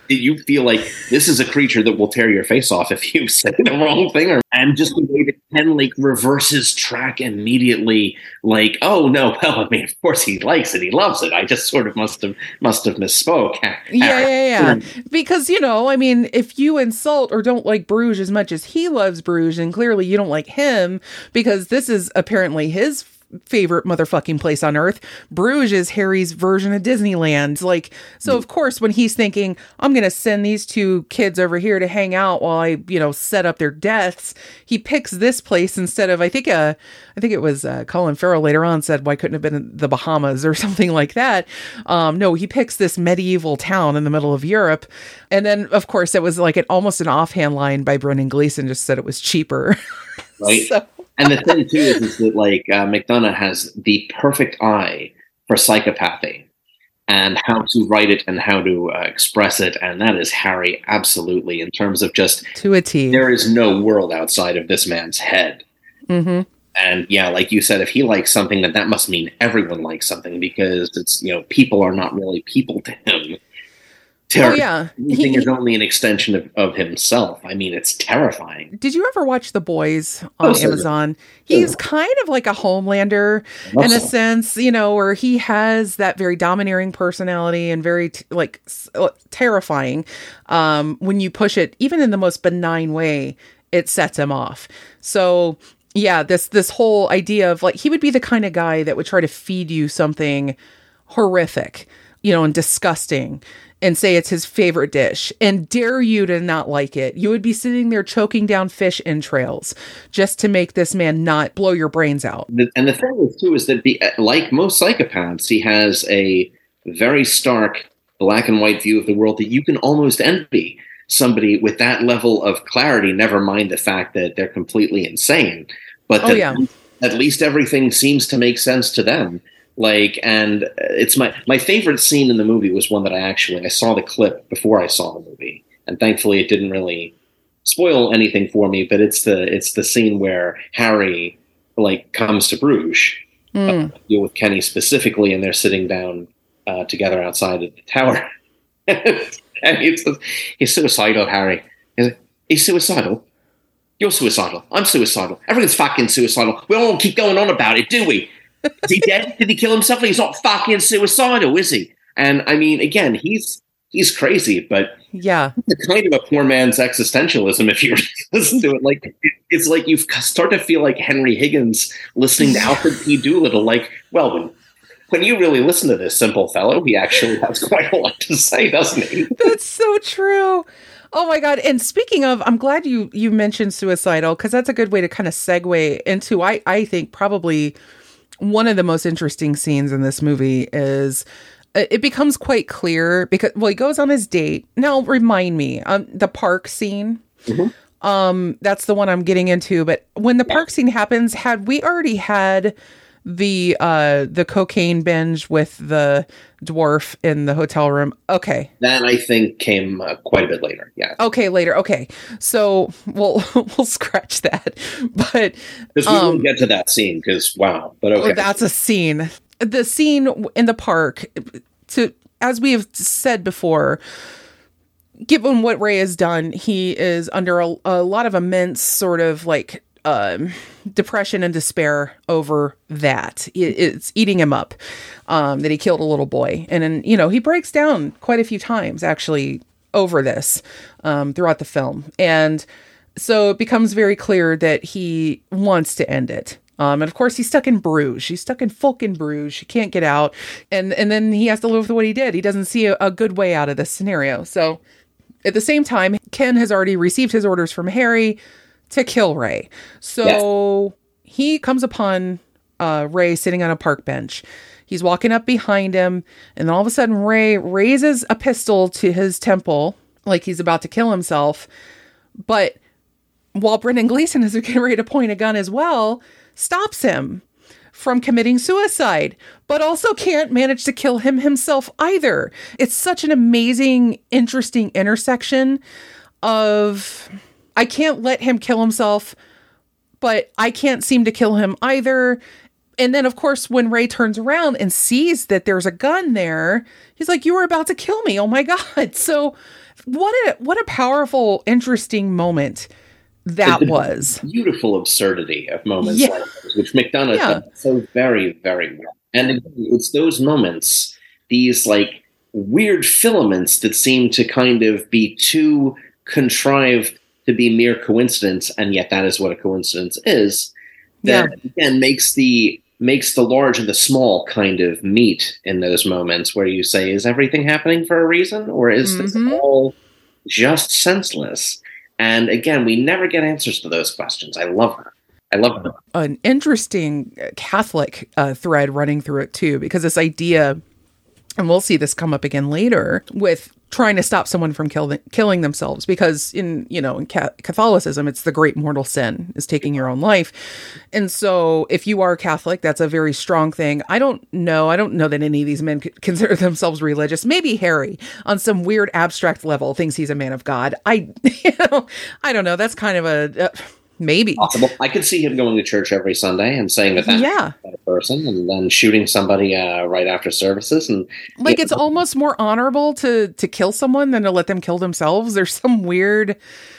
Did you feel like this is a creature that will tear your face off if you say the wrong thing? Or, and just the way that Ken like reverses track immediately, like, oh no, well, I mean, of course he likes it, he loves it. I just sort of must have must have misspoke. Yeah, yeah, yeah. Because, you know, I mean, if you insult or don't like Bruges as much as he loves Bruges, and clearly you don't like him because this is apparently his favorite motherfucking place on earth. Bruges is Harry's version of Disneyland. Like, so of course, when he's thinking, I'm going to send these two kids over here to hang out while I, you know, set up their deaths, he picks this place instead of, I think, uh, I think it was uh, Colin Farrell later on said, why couldn't it have been the Bahamas or something like that? Um, no, he picks this medieval town in the middle of Europe. And then, of course, it was like an almost an offhand line by Brendan Gleeson, just said it was cheaper. Right. so. And the thing, too, is, is that, like, uh, McDonagh has the perfect eye for psychopathy and how to write it and how to uh, express it. And that is Harry, absolutely, in terms of just... To a T. There is no world outside of this man's head. Mm-hmm. And, yeah, like you said, if he likes something, then that must mean everyone likes something because, it's you know, people are not really people to him. Ter- oh, yeah. Everything is only an extension of, of himself. I mean, it's terrifying. Did you ever watch The Boys on oh, Amazon? So. He's kind of like a Homelander in a so. sense, you know, where he has that very domineering personality and very t- like uh, terrifying. Um, when you push it, even in the most benign way, it sets him off. So yeah, this, this whole idea of like, he would be the kind of guy that would try to feed you something horrific, you know, and disgusting, and say it's his favorite dish and dare you to not like it. You would be sitting there choking down fish entrails just to make this man not blow your brains out. And the thing is, too, is that the, like most psychopaths, he has a very stark black and white view of the world that you can almost envy somebody with that level of clarity, never mind the fact that they're completely insane. But that oh, yeah. at least everything seems to make sense to them. Like, and it's my, my favorite scene in the movie was one that I actually, I saw the clip before I saw the movie. And thankfully it didn't really spoil anything for me, but it's the, it's the scene where Harry, like, comes to Bruges, mm. uh, deal with Kenny specifically, and they're sitting down uh, together outside of the tower. And he says, he's suicidal, Harry. He's, like, he's suicidal? You're suicidal. I'm suicidal. Everyone's fucking suicidal. We don't keep going on about it, do we? Is he dead? Did he kill himself? He's not fucking suicidal, is he? And I mean, again, he's he's crazy, but yeah, it's kind of a poor man's existentialism if you listen to it. Like, it's like you start to feel like Henry Higgins listening to Alfred P. Doolittle. Like, well, when when you really listen to this simple fellow, he actually has quite a lot to say, doesn't he? That's so true. Oh my God. And speaking of, I'm glad you you mentioned suicidal, because that's a good way to kind of segue into, I I think probably one of the most interesting scenes in this movie is it becomes quite clear because, well, he goes on his date. Now, remind me, um, the park scene, mm-hmm. um, that's the one I'm getting into. But when the yeah. park scene happens, had we already had the uh, the cocaine binge with the dwarf in the hotel room? Okay. That, I think, came uh, quite a bit later. Yeah. Okay, later. Okay. So we'll we'll scratch that. But because we um, won't get to that scene because wow. But okay. That's a scene. The scene in the park, to as we have said before, given what Ray has done, he is under a, a lot of immense sort of like Um, depression and despair over that. It, it's eating him up, um, that he killed a little boy. And then, you know, he breaks down quite a few times actually over this, um, throughout the film. And so it becomes very clear that he wants to end it. Um, and of course he's stuck in Bruges. He's stuck in fucking Bruges. He can't get out. And, and then he has to live with what he did. He doesn't see a, a good way out of this scenario. So at the same time, Ken has already received his orders from Harry to kill Ray. So yes. he comes upon uh, Ray sitting on a park bench. He's walking up behind him, and then all of a sudden Ray raises a pistol to his temple like he's about to kill himself. But while Brendan Gleeson is getting ready to point a gun as well, stops him from committing suicide, but also can't manage to kill him himself either. It's such an amazing, interesting intersection of... I can't let him kill himself, but I can't seem to kill him either. And then, of course, when Ray turns around and sees that there's a gun there, he's like, you were about to kill me. Oh, my God. So what a what a powerful, interesting moment that the was. Beautiful absurdity of moments yeah. like this, which McDonagh yeah. does so very, very well. And again, it's those moments, these like weird filaments that seem to kind of be too contrived to be mere coincidence, and yet that is what a coincidence is. That yeah. again makes the makes the large and the small kind of meet in those moments where you say, is everything happening for a reason, or is mm-hmm. this all just senseless? And again, we never get answers to those questions. I love her. I love her. An interesting Catholic uh, thread running through it too, because this idea, and we'll see this come up again later, with trying to stop someone from kill, killing themselves, because in, you know, in ca- Catholicism, it's the great mortal sin is taking your own life. And so if you are Catholic, that's a very strong thing. I don't know. I don't know that any of these men consider themselves religious. Maybe Harry on some weird abstract level thinks he's a man of God. I, you know, I don't know. That's kind of a, uh, maybe possible. I could see him going to church every Sunday and saying that that's yeah. a person, and then shooting somebody uh, right after services. And like, know, it's almost more honorable to to kill someone than to let them kill themselves. There's some weird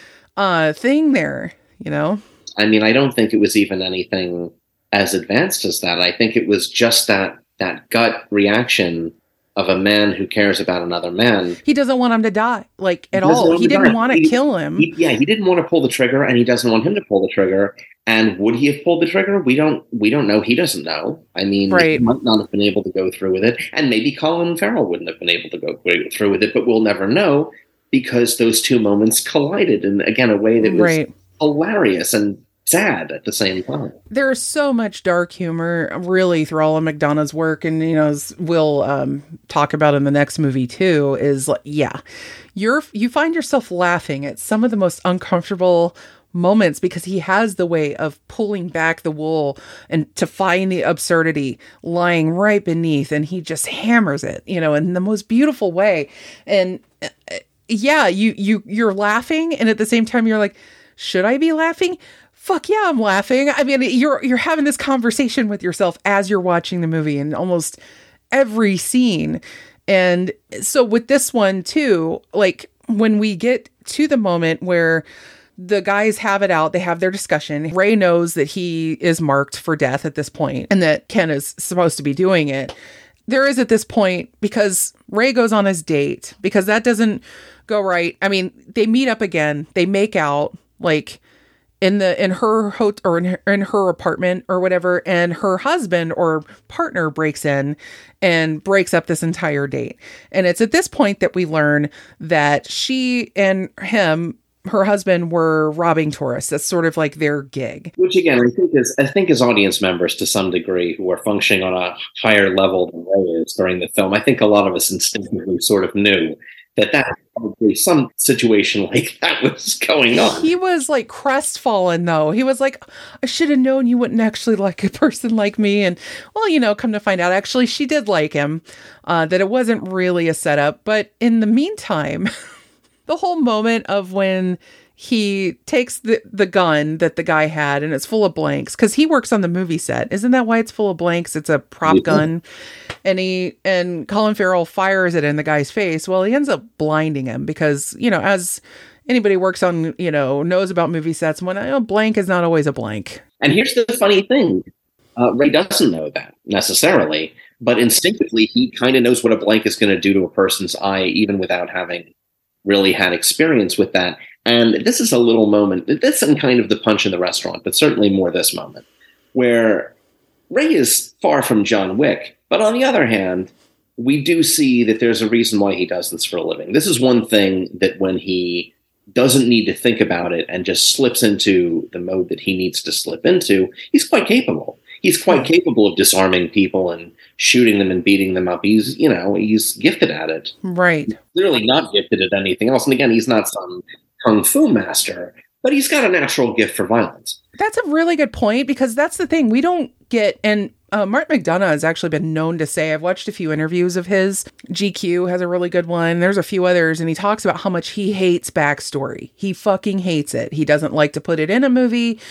uh, thing there, you know? I mean, I don't think it was even anything as advanced as that. I think it was just that that gut reaction of a man who cares about another man. He doesn't want him to die, like, at all. He didn't want to kill him. He, yeah, he didn't want to pull the trigger, and he doesn't want him to pull the trigger. And would he have pulled the trigger? We don't we don't know. He doesn't know. I mean, right. He might not have been able to go through with it. And maybe Colin Farrell wouldn't have been able to go through with it, but we'll never know, because those two moments collided in, again, a way that was right. hilarious and sad at the same time. There's so much dark humor really through all of McDonagh's work, and you know, as we'll um, talk about in the next movie too, is like, yeah, you're you find yourself laughing at some of the most uncomfortable moments, because he has the way of pulling back the wool and to find the absurdity lying right beneath, and he just hammers it, you know, in the most beautiful way. And uh, yeah, you you you're laughing, and at the same time you're like, should I be laughing? Fuck yeah, I'm laughing. I mean, you're you're having this conversation with yourself as you're watching the movie in almost every scene. And so with this one too, like when we get to the moment where the guys have it out, they have their discussion. Ray knows that he is marked for death at this point and that Ken is supposed to be doing it. There is at this point, because Ray goes on his date, because that doesn't go right. I mean, they meet up again. They make out, like, in the in her hotel or in her, in her apartment or whatever, and her husband or partner breaks in and breaks up this entire date. And it's at this point that we learn that she and him, her husband, were robbing tourists. That's sort of like their gig. Which again, I think is I think as audience members to some degree who are functioning on a higher level than Ray is during the film, I think a lot of us instinctively sort of knew that that probably some situation like that was going on. He was like crestfallen, though. He was like, I should have known you wouldn't actually like a person like me. And well, you know, come to find out, actually, she did like him, uh, that it wasn't really a setup. But in the meantime, the whole moment of when he takes the, the gun that the guy had and it's full of blanks, because he works on the movie set. Isn't that why it's full of blanks? It's a prop mm-hmm. gun. And he and Colin Farrell fires it in the guy's face. Well, he ends up blinding him because, you know, as anybody works on, you know, knows about movie sets, when a blank is not always a blank. And here's the funny thing. Uh, Ray doesn't know that necessarily, but instinctively he kind of knows what a blank is going to do to a person's eye, even without having really had experience with that. And this is a little moment, this isn't kind of the Punch in the Restaurant, but certainly more this moment, where Ray is far from John Wick. But on the other hand, we do see that there's a reason why he does this for a living. This is one thing that when he doesn't need to think about it and just slips into the mode that he needs to slip into, he's quite capable. He's quite capable of disarming people and shooting them and beating them up. He's, you know, he's gifted at it. Right. He's clearly not gifted at anything else. And again, he's not some kung fu master, but he's got a natural gift for violence. That's a really good point, because that's the thing. We don't get, and uh, Martin McDonagh has actually been known to say, I've watched a few interviews of his. G Q has a really good one. There's a few others, and he talks about how much he hates backstory. He fucking hates it. He doesn't like to put it in a movie.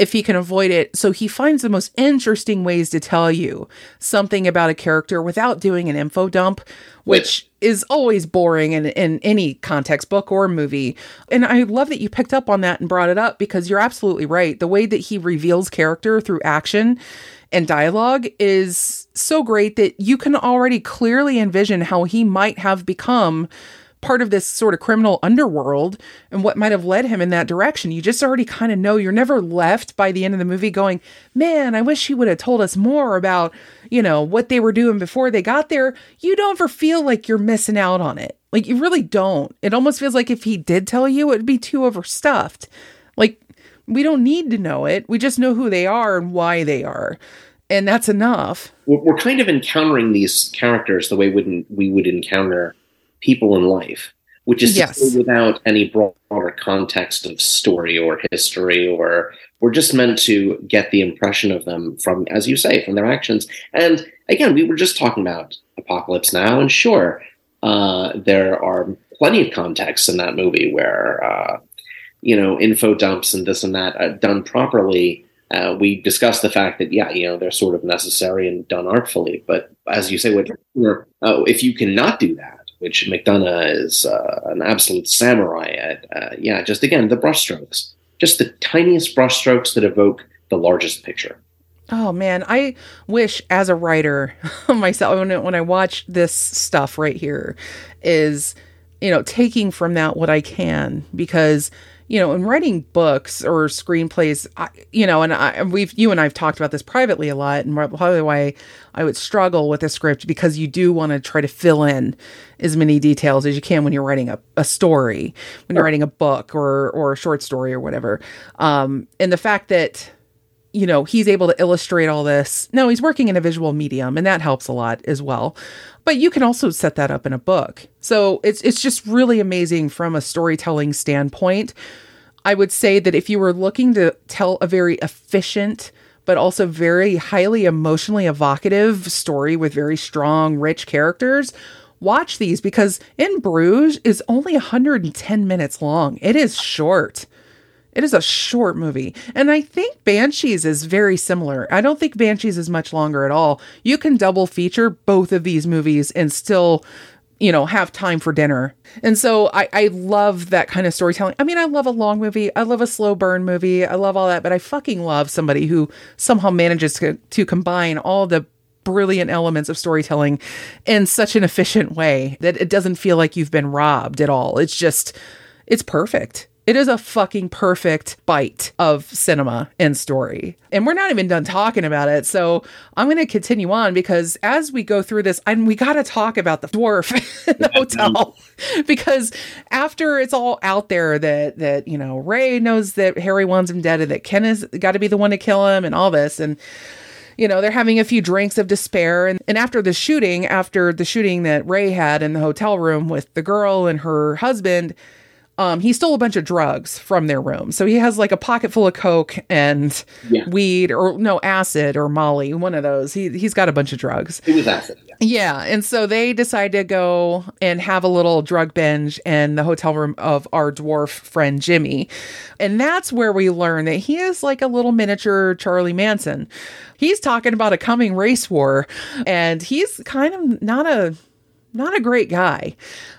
if he can avoid it. So he finds the most interesting ways to tell you something about a character without doing an info dump, which is always boring in, in any context, book or movie. And I love that you picked up on that and brought it up, because you're absolutely right. The way that he reveals character through action and dialogue is so great that you can already clearly envision how he might have become part of this sort of criminal underworld and what might have led him in that direction. You just already kind of know. You're never left by the end of the movie going, man, I wish he would have told us more about, you know, what they were doing before they got there. You don't ever feel like you're missing out on it. Like, you really don't. It almost feels like if he did tell you, it'd be too overstuffed. Like, we don't need to know it. We just know who they are and why they are. And that's enough. We're kind of encountering these characters the way we would encounter people in life, which is yes. without any broader context of story or history, or we're just meant to get the impression of them from, as you say, from their actions. And again, we were just talking about Apocalypse Now, and sure, uh, there are plenty of contexts in that movie where, uh, you know, info dumps and this and that uh, done properly. Uh, we discussed the fact that, yeah, you know, they're sort of necessary and done artfully. But as you say, what, uh, if you cannot do that, which McDonagh is uh, an absolute samurai at, uh, yeah, just again, the brushstrokes, just the tiniest brushstrokes that evoke the largest picture. Oh man, I wish as a writer myself, when, when I watch this stuff right here, is, you know, taking from that what I can, because, you know, in writing books or screenplays, I, you know, and I, we've, you and I've talked about this privately a lot, and probably why I would struggle with a script, because you do want to try to fill in as many details as you can when you're writing a, a story, when you're writing a book or, or a short story or whatever. Um, and the fact that, you know, he's able to illustrate all this. No, he's working in a visual medium, and that helps a lot as well. But you can also set that up in a book. So it's it's just really amazing from a storytelling standpoint. I would say that if you were looking to tell a very efficient, but also very highly emotionally evocative story with very strong, rich characters, watch these, because In Bruges is only one hundred ten minutes long. It is short. It is a short movie. And I think Banshees is very similar. I don't think Banshees is much longer at all. You can double feature both of these movies and still, you know, have time for dinner. And so I, I love that kind of storytelling. I mean, I love a long movie. I love a slow burn movie. I love all that. But I fucking love somebody who somehow manages to, to combine all the brilliant elements of storytelling in such an efficient way that it doesn't feel like you've been robbed at all. It's just, it's perfect. It is a fucking perfect bite of cinema and story. And we're not even done talking about it. So I'm going to continue on, because as we go through this, and we got to talk about the dwarf in the hotel, because after it's all out there that, that, you know, Ray knows that Harry wants him dead and that Ken has got to be the one to kill him and all this. And, you know, they're having a few drinks of despair. And, and after the shooting, after the shooting that Ray had in the hotel room with the girl and her husband, Um, he stole a bunch of drugs from their room. So he has like a pocket full of coke and yeah. weed, or no, acid or Molly, one of those. He, he's got a bunch of drugs. It was acid. Yeah. yeah. And so they decide to go and have a little drug binge in the hotel room of our dwarf friend, Jimmy. And that's where we learn that he is like a little miniature Charlie Manson. He's talking about a coming race war, and he's kind of not a, not a great guy.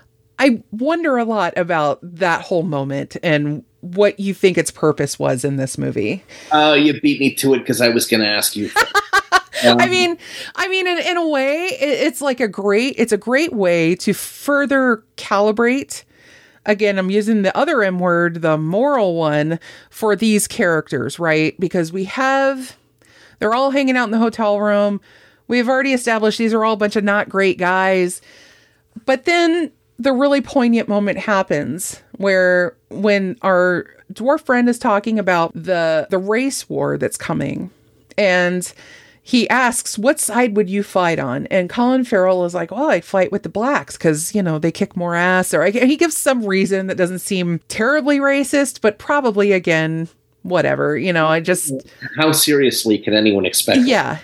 I wonder a lot about that whole moment and what you think its purpose was in this movie. Oh, uh, you beat me to it, because I was going to ask you. um, I mean, I mean, in, in a way, it, it's like a great, it's a great way to further calibrate. Again, I'm using the other M word, the moral one, for these characters, right? Because we have, they're all hanging out in the hotel room. We've already established these are all a bunch of not great guys. But then the really poignant moment happens where when our dwarf friend is talking about the the race war that's coming, and he asks, what side would you fight on? And Colin Farrell is like, well, I'd fight with the blacks because, you know, they kick more ass. Or I, he gives some reason that doesn't seem terribly racist, but probably, again, whatever, you know, I just... How seriously can anyone expect? Yeah,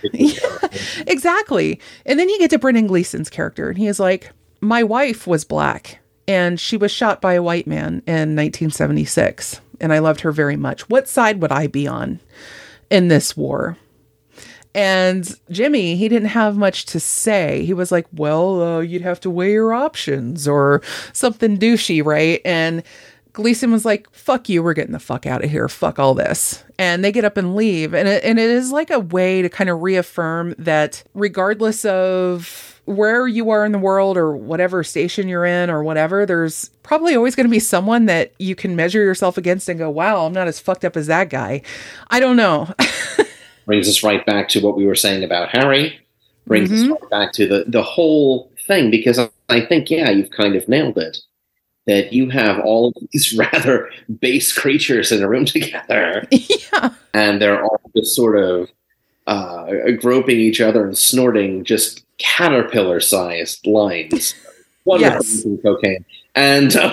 exactly. And then you get to Brendan Gleeson's character, and he is like, my wife was black, and she was shot by a white man in nineteen seventy-six. and I loved her very much. What side would I be on in this war? And Jimmy, he didn't have much to say. He was like, well, uh, you'd have to weigh your options or something douchey, right? And Gleason was like, fuck you, we're getting the fuck out of here. Fuck all this. And they get up and leave. And it, and it is like a way to kind of reaffirm that regardless of where you are in the world or whatever station you're in or whatever, there's probably always going to be someone that you can measure yourself against and go, wow, I'm not as fucked up as that guy. I don't know. Brings us right back to what we were saying about Harry. Brings mm-hmm. us right back to the, the whole thing, because I think, yeah, you've kind of nailed it. That you have all of these rather base creatures in a room together. Yeah. And they're all just sort of uh, groping each other and snorting just caterpillar-sized lines. Wonderful yes. cocaine. And... Um,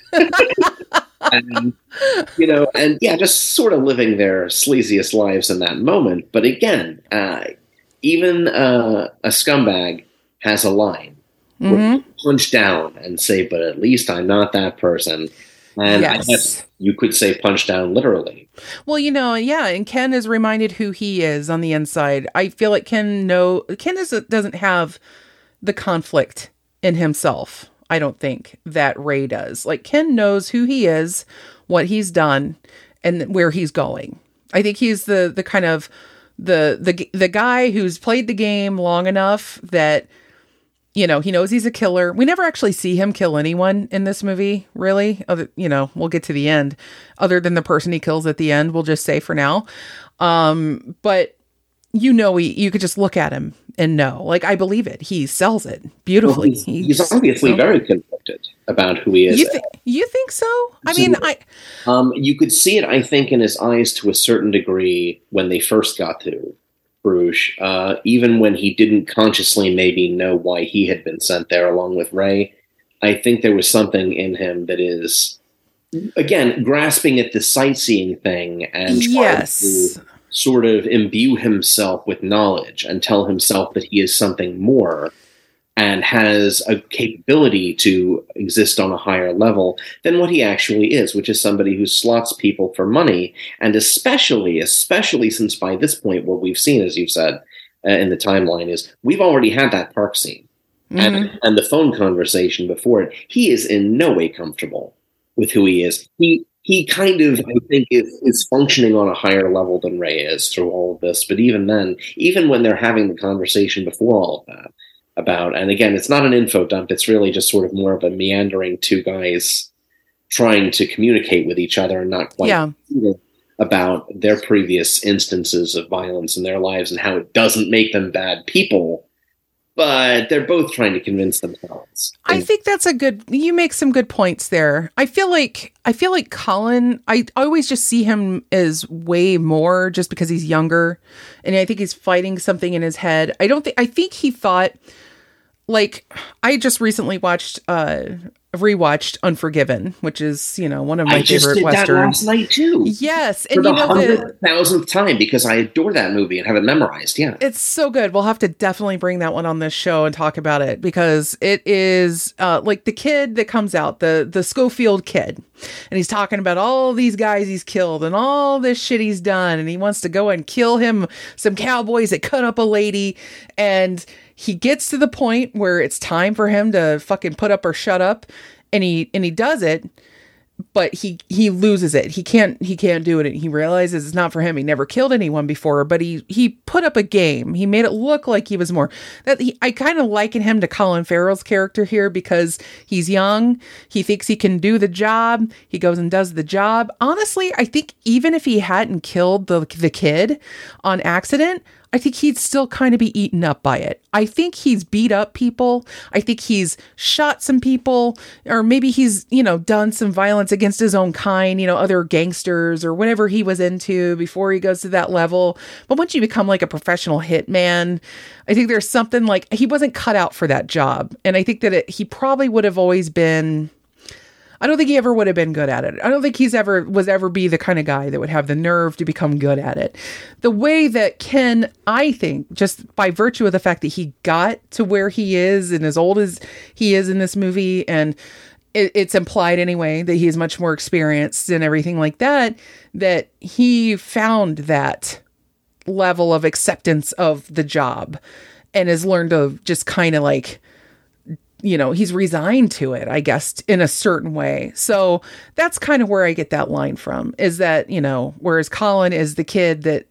and, you know, and yeah, just sort of living their sleaziest lives in that moment. But again, uh, even uh, a scumbag has a line mm-hmm. where you punch down and say, but at least I'm not that person. And yes. I guess you could say punch down literally. Well, you know, yeah, and Ken is reminded who he is on the inside. I feel like Ken know Ken is, doesn't have the conflict in himself. I don't think that Ray does. Like, Ken knows who he is, what he's done, and where he's going. I think he's the the kind of the the the guy who's played the game long enough that, you know, he knows he's a killer. We never actually see him kill anyone in this movie, really. Other, you know, we'll get to the end. Other than the person he kills at the end, we'll just say for now. Um, but you know, he, you could just look at him and know. Like, I believe it. He sells it beautifully. Well, he's, he's, he's obviously so, very conflicted about who he is. You, th- you think so? I mean, I... Um, you could see it, I think, in his eyes to a certain degree when they first got to Bruges. Uh, even when he didn't consciously maybe know why he had been sent there along with Ray. I think there was something in him that is, again, grasping at the sightseeing thing and trying yes. to sort of imbue himself with knowledge and tell himself that he is something more and has a capability to exist on a higher level than what he actually is, which is somebody who slots people for money. And especially, especially since by this point, what we've seen, as you've said uh, in the timeline, is we've already had that park scene mm-hmm. and, and the phone conversation before it. He is in no way comfortable with who he is. He He kind of, I think, is, is functioning on a higher level than Ray is through all of this. But even then, even when they're having the conversation before all of that about, and again, it's not an info dump. It's really just sort of more of a meandering two guys trying to communicate with each other and not quite yeah. about their previous instances of violence in their lives and how it doesn't make them bad people. But they're both trying to convince themselves. I think that's a good, you make some good points there. I feel like, I feel like Colin, I always just see him as way more just because he's younger. And I think he's fighting something in his head. I don't think, I think he thought, like, I just recently watched, uh, rewatched Unforgiven, which is, you know, one of my I just favorite did westerns. That last night too. Yes, and and for you the know hundred thousandth time because I adore that movie and have it memorized. Yeah, it's so good. We'll have to definitely bring that one on this show and talk about it because it is uh, like the kid that comes out, the the Schofield kid, and he's talking about all these guys he's killed and all this shit he's done, and he wants to go and kill him some cowboys that cut up a lady, and he gets to the point where it's time for him to fucking put up or shut up. And he, and he does it, but he, he loses it. He can't, he can't do it. He realizes it's not for him. He never killed anyone before, but he, he put up a game. He made it look like he was more that he, I kind of liken him to Colin Farrell's character here because he's young. He thinks he can do the job. He goes and does the job. Honestly, I think even if he hadn't killed the, the kid on accident, I think he'd still kind of be eaten up by it. I think he's beat up people. I think he's shot some people, or maybe he's, you know, done some violence against his own kind, you know, other gangsters or whatever he was into before he goes to that level. But once you become like a professional hitman, I think there's something like he wasn't cut out for that job. And I think that it, he probably would have always been, I don't think he ever would have been good at it. I don't think he's ever was ever be the kind of guy that would have the nerve to become good at it. The way that Ken, I think, just by virtue of the fact that he got to where he is and as old as he is in this movie, and it, it's implied anyway that he's much more experienced and everything like that, that he found that level of acceptance of the job and has learned to just kind of like, you know, he's resigned to it, I guess, in a certain way. So that's kind of where I get that line from, is that, you know, whereas Colin is the kid that,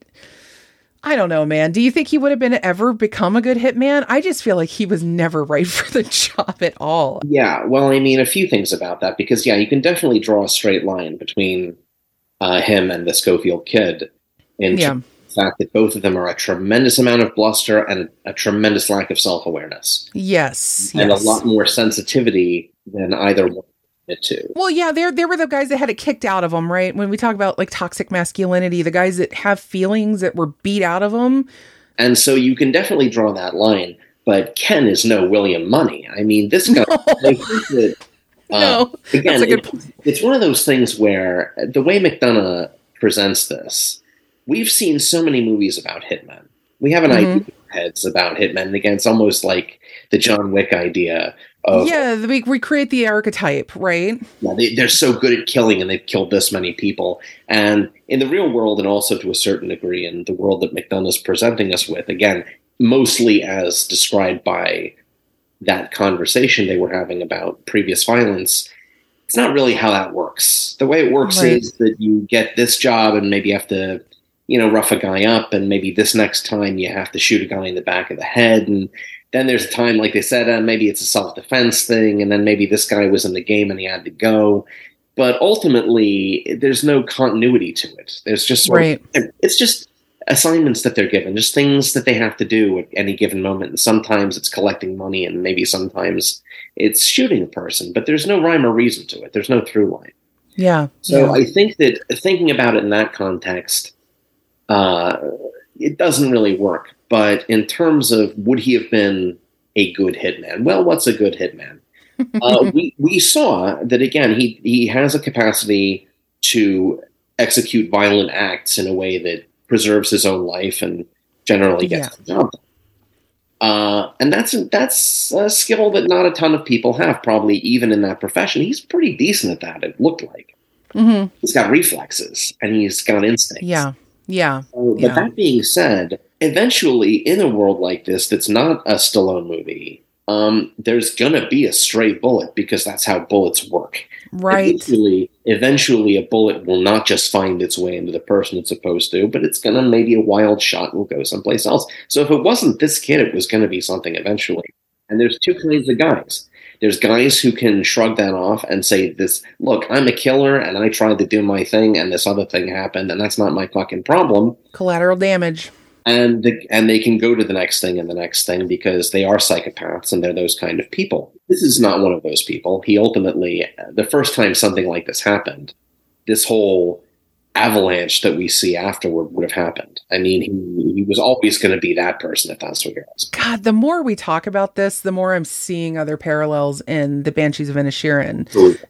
I don't know, man. Do you think he would have been ever become a good hitman? I just feel like he was never right for the job at all. Yeah, well, I mean, a few things about that, because, yeah, you can definitely draw a straight line between uh, him and the Schofield kid in Yeah. the fact that both of them are a tremendous amount of bluster and a tremendous lack of self-awareness. Yes. And yes. a lot more sensitivity than either one admit to. Well, yeah, they're, they were the guys that had it kicked out of them, right? When we talk about like toxic masculinity, the guys that have feelings that were beat out of them. And so you can definitely draw that line, but Ken is no William Money. I mean, this guy, No. I think that, uh, No, again, that's a good it- point. it's one of those things where the way McDonough presents this, we've seen so many movies about hitmen. We have an Mhm. idea in our heads about hitmen. And again, it's almost like the John Wick idea of, Yeah, we recreate the archetype, right? yeah, they, they're so good at killing and they've killed this many people. And in the real world, and also to a certain degree in the world that McDonough's presenting us with, again, mostly as described by that conversation they were having about previous violence, it's not really how that works. The way it works Right. is that you get this job and maybe you have to, you know, rough a guy up, and maybe this next time you have to shoot a guy in the back of the head, and then there's a time, like they said, uh, maybe it's a self-defense thing, and then maybe this guy was in the game and he had to go. But ultimately, there's no continuity to it. There's just sort Right. of, it's just assignments that they're given, just things that they have to do at any given moment. And sometimes it's collecting money, and maybe sometimes it's shooting a person, but there's no rhyme or reason to it. There's no through line. Yeah. So yeah. I think that thinking about it in that context, uh, it doesn't really work. But in terms of would he have been a good hitman? Well, what's a good hitman? uh, we we saw that again. He he has a capacity to execute violent acts in a way that preserves his own life and generally gets Yeah. the job done. Uh, and that's that's a skill that not a ton of people have. Probably even in that profession, he's pretty decent at that. It looked like Mhm. he's got reflexes and he's got instincts. Yeah. Yeah. So, but Yeah. that being said, eventually, in a world like this that's not a Stallone movie, um, there's gonna be a stray bullet because that's how bullets work. Right. Eventually, eventually, a bullet will not just find its way into the person it's supposed to, but it's gonna maybe a wild shot will go someplace else. So if it wasn't this kid, it was gonna be something eventually. And there's two kinds of guys. There's guys who can shrug that off and say, "This, look, I'm a killer, and I tried to do my thing, and this other thing happened, and that's not my fucking problem." Collateral damage. And the, and they can go to the next thing and the next thing because they are psychopaths and they're those kind of people. This is not one of those people. He ultimately, the first time something like this happened, this whole avalanche that we see afterward would have happened. I mean, he, he was always going to be that person if that's what you're asking. God, the more we talk about this, the more I'm seeing other parallels in the Banshees of Inisherin.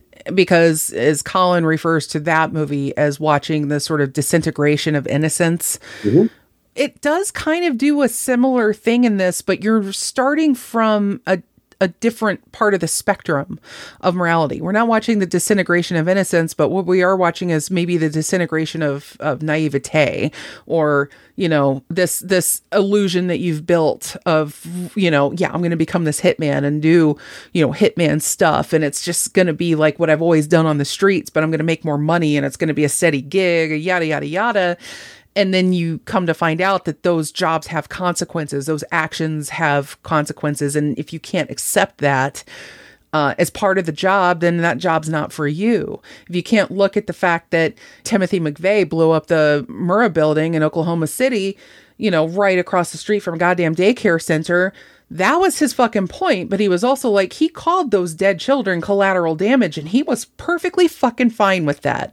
Because as Colin refers to that movie as watching the sort of disintegration of innocence, Mm-hmm. it does kind of do a similar thing in this, but you're starting from a a different part of the spectrum of morality. We're not watching the disintegration of innocence, but what we are watching is maybe the disintegration of, of naivete, or, you know, this, this illusion that you've built of, you know, yeah, I'm going to become this hitman and do, you know, hitman stuff. And it's just going to be like what I've always done on the streets, but I'm going to make more money and it's going to be a steady gig, yada, yada, yada. And then you come to find out that those jobs have consequences. Those actions have consequences. And if you can't accept that uh, as part of the job, then that job's not for you. If you can't look at the fact that Timothy McVeigh blew up the Murrah building in Oklahoma City, you know, right across the street from a goddamn daycare center, that was his fucking point. But he was also like, he called those dead children collateral damage, and he was perfectly fucking fine with that.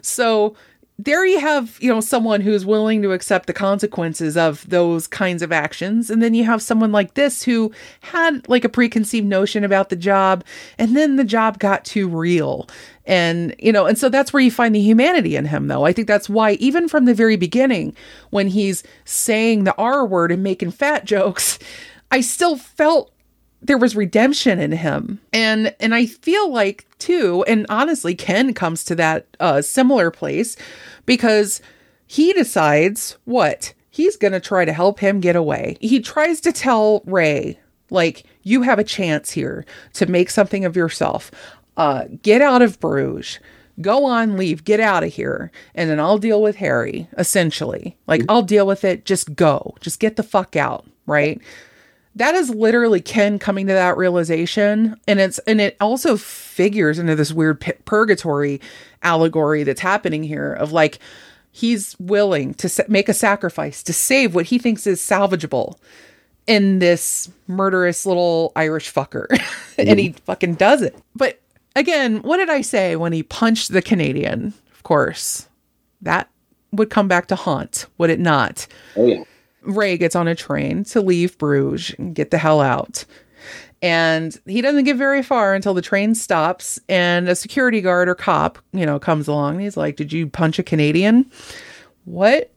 So there you have, you know, someone who's willing to accept the consequences of those kinds of actions. And then you have someone like this who had like a preconceived notion about the job, and then the job got too real. And, you know, and so that's where you find the humanity in him, though. I think that's why even from the very beginning, when he's saying the R word and making fat jokes, I still felt there was redemption in him. And and I feel like too, and honestly, Ken comes to that uh, similar place because he decides what? He's going to try to help him get away. He tries to tell Ray, like, you have a chance here to make something of yourself. Uh, get out of Bruges. Go on, leave, get out of here. And then I'll deal with Harry, essentially. Like, I'll deal with it. Just go. Just get the fuck out, right? That is literally Ken coming to that realization. And it's and it also figures into this weird p- purgatory allegory that's happening here of like, he's willing to sa- make a sacrifice to save what he thinks is salvageable in this murderous little Irish fucker. And he fucking does it. But again, what did I say when he punched the Canadian? Of course, that would come back to haunt, would it not? Oh, yeah. Ray gets on a train to leave Bruges and get the hell out. And he doesn't get very far until the train stops and a security guard or cop, you know, comes along. And he's like, did you punch a Canadian? What?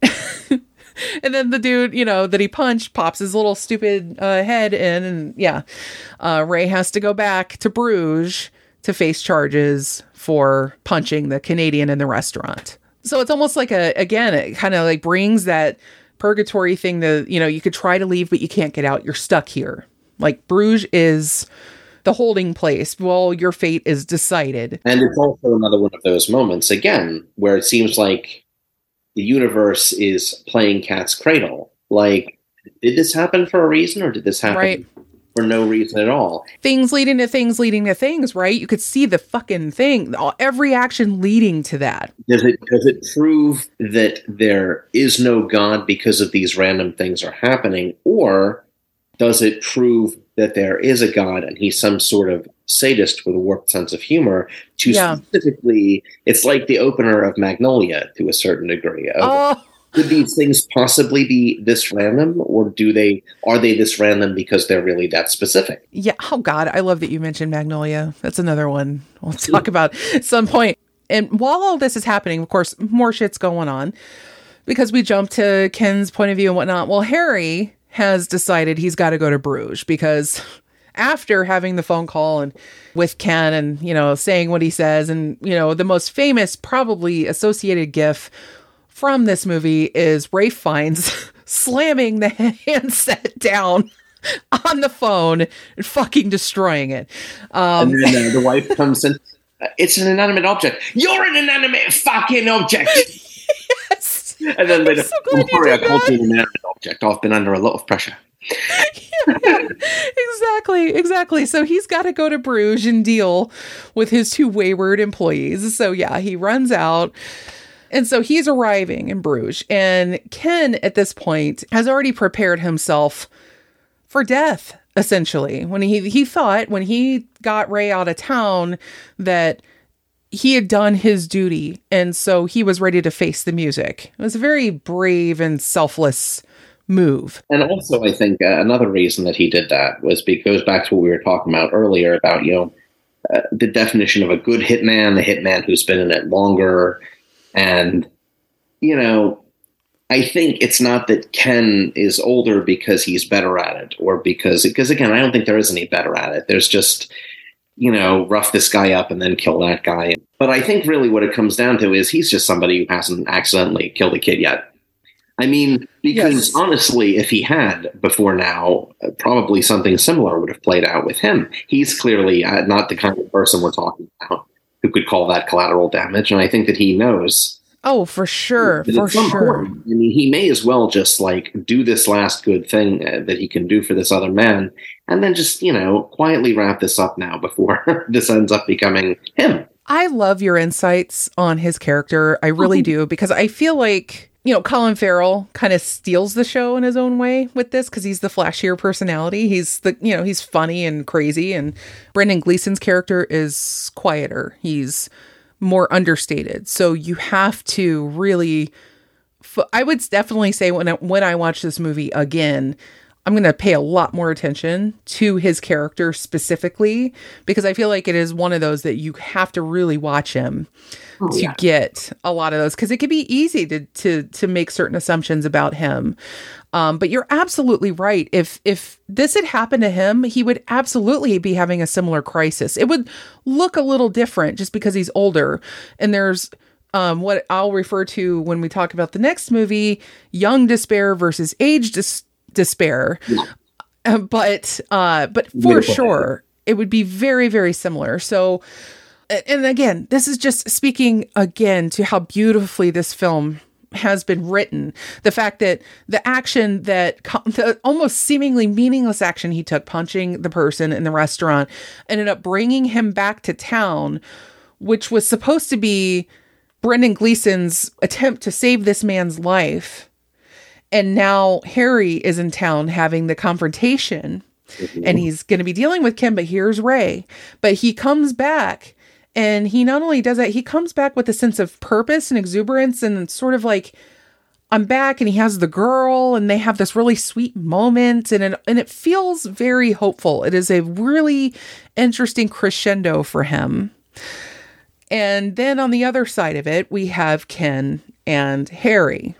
And then the dude, you know, that he punched pops his little stupid uh, head in. And yeah, uh, Ray has to go back to Bruges to face charges for punching the Canadian in the restaurant. So it's almost like a, again, it kind of like brings that purgatory thing that, you know, you could try to leave, but you can't get out. You're stuck here. Like Bruges is the holding place. Well, your fate is decided. And it's also another one of those moments, again, where it seems like the universe is playing cat's cradle. Like, did this happen for a reason or did this happen right. for no reason at all? Things leading to things leading to things, right? You could see the fucking thing, every action leading to that. Does it does it prove that there is no God because of these random things are happening? Or does it prove that there is a God and he's some sort of sadist with a warped sense of humor to yeah. specifically, it's like the opener of Magnolia to a certain degree. Of, oh. Could these things possibly be this random, or do they are they this random because they're really that specific? Yeah. Oh God, I love that you mentioned Magnolia. That's another one we'll talk about at some point. And while all this is happening, of course, more shit's going on because we jump to Ken's point of view and whatnot. Well, Harry has decided he's got to go to Bruges because after having the phone call and with Ken and, you know, saying what he says, and, you know, the most famous probably associated gif from this movie is Ralph Fiennes slamming the handset down on the phone and fucking destroying it. Um, and then uh, the wife comes in. It's an inanimate object. You're an inanimate fucking object. Yes. And then later, so I'm sorry, I called you an inanimate object. I've been under a lot of pressure. Yeah, exactly, exactly. So he's got to go to Bruges and deal with his two wayward employees. So yeah, he runs out. And so he's arriving in Bruges, and Ken at this point has already prepared himself for death, essentially. When he, he thought when he got Ray out of town that he had done his duty. And so he was ready to face the music. It was a very brave and selfless move. And also, I think uh, another reason that he did that was because it goes back to what we were talking about earlier about, you know, uh, the definition of a good hitman, the hitman who's been in it longer. And, you know, I think it's not that Ken is older because he's better at it or because, because again, I don't think there is any better at it. There's just, you know, rough this guy up and then kill that guy. But I think really what it comes down to is he's just somebody who hasn't accidentally killed a kid yet. I mean, because yes. honestly, if he had before now, uh, probably something similar would have played out with him. He's clearly uh, not the kind of person we're talking about who could call that collateral damage. And I think that he knows. Oh, for sure. For sure. Point, I mean, he may as well just like do this last good thing uh, that he can do for this other man. And then just, you know, quietly wrap this up now before this ends up becoming him. I love your insights on his character. I really mm-hmm. do, because I feel like, you know, Colin Farrell kind of steals the show in his own way with this because he's the flashier personality. He's the, you know, he's funny and crazy. And Brendan Gleeson's character is quieter. He's more understated. So you have to really, f- I would definitely say when I, when I watch this movie again, I'm going to pay a lot more attention to his character specifically, because I feel like it is one of those that you have to really watch him oh, to yeah. get a lot of those, because it can be easy to to to make certain assumptions about him. Um, but you're absolutely right. If if this had happened to him, he would absolutely be having a similar crisis. It would look a little different just because he's older. And there's um, what I'll refer to when we talk about the next movie, young despair versus age despair. despair yeah. uh, but uh but for Beautiful. Sure it would be very, very similar. So, and again, this is just speaking again to how beautifully this film has been written. The fact that the action that the almost seemingly meaningless action he took, punching the person in the restaurant, ended up bringing him back to town, which was supposed to be Brendan Gleeson's attempt to save this man's life. And now Harry is in town having the confrontation, mm-hmm. and he's going to be dealing with Kim, but here's Ray. But he comes back, and he not only does that, he comes back with a sense of purpose and exuberance, and sort of like, I'm back, and he has the girl, and they have this really sweet moment, and it, and it feels very hopeful. It is a really interesting crescendo for him. And then on the other side of it, we have Ken and Harry.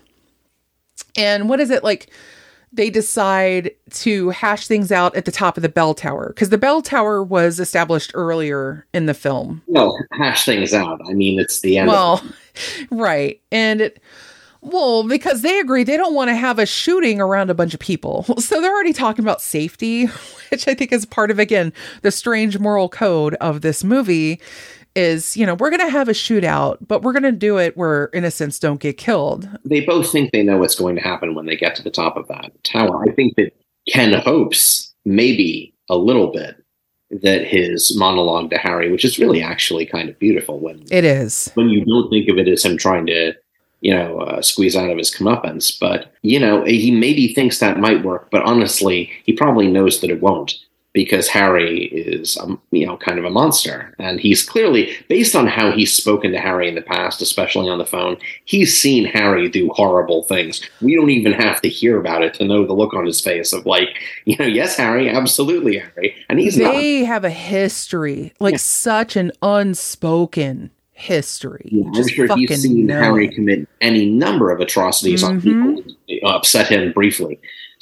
And what is it like? They decide to hash things out at the top of the bell tower, because the bell tower was established earlier in the film. Well, hash things out. I mean, it's the end. Well, right. And it, well, because they agree they don't want to have a shooting around a bunch of people. So they're already talking about safety, which I think is part of, again, the strange moral code of this movie. Is, you know, we're going to have a shootout, but we're going to do it where innocents don't get killed. They both think they know what's going to happen when they get to the top of that tower. I think that Ken hopes maybe a little bit that his monologue to Harry, which is really actually kind of beautiful when it is, when you don't think of it as him trying to, you know, uh, squeeze out of his comeuppance. But, you know, he maybe thinks that might work, but honestly, he probably knows that it won't. Because Harry is, um, you know, kind of a monster. And he's clearly, based on how he's spoken to Harry in the past, especially on the phone, he's seen Harry do horrible things. We don't even have to hear about it to know the look on his face of like, you know, yes, Harry, absolutely, Harry. And he's they not. They have a history, like yeah. such an unspoken history. Yeah, I'm sure he's seen know. Harry commit any number of atrocities mm-hmm. on people, upset him briefly.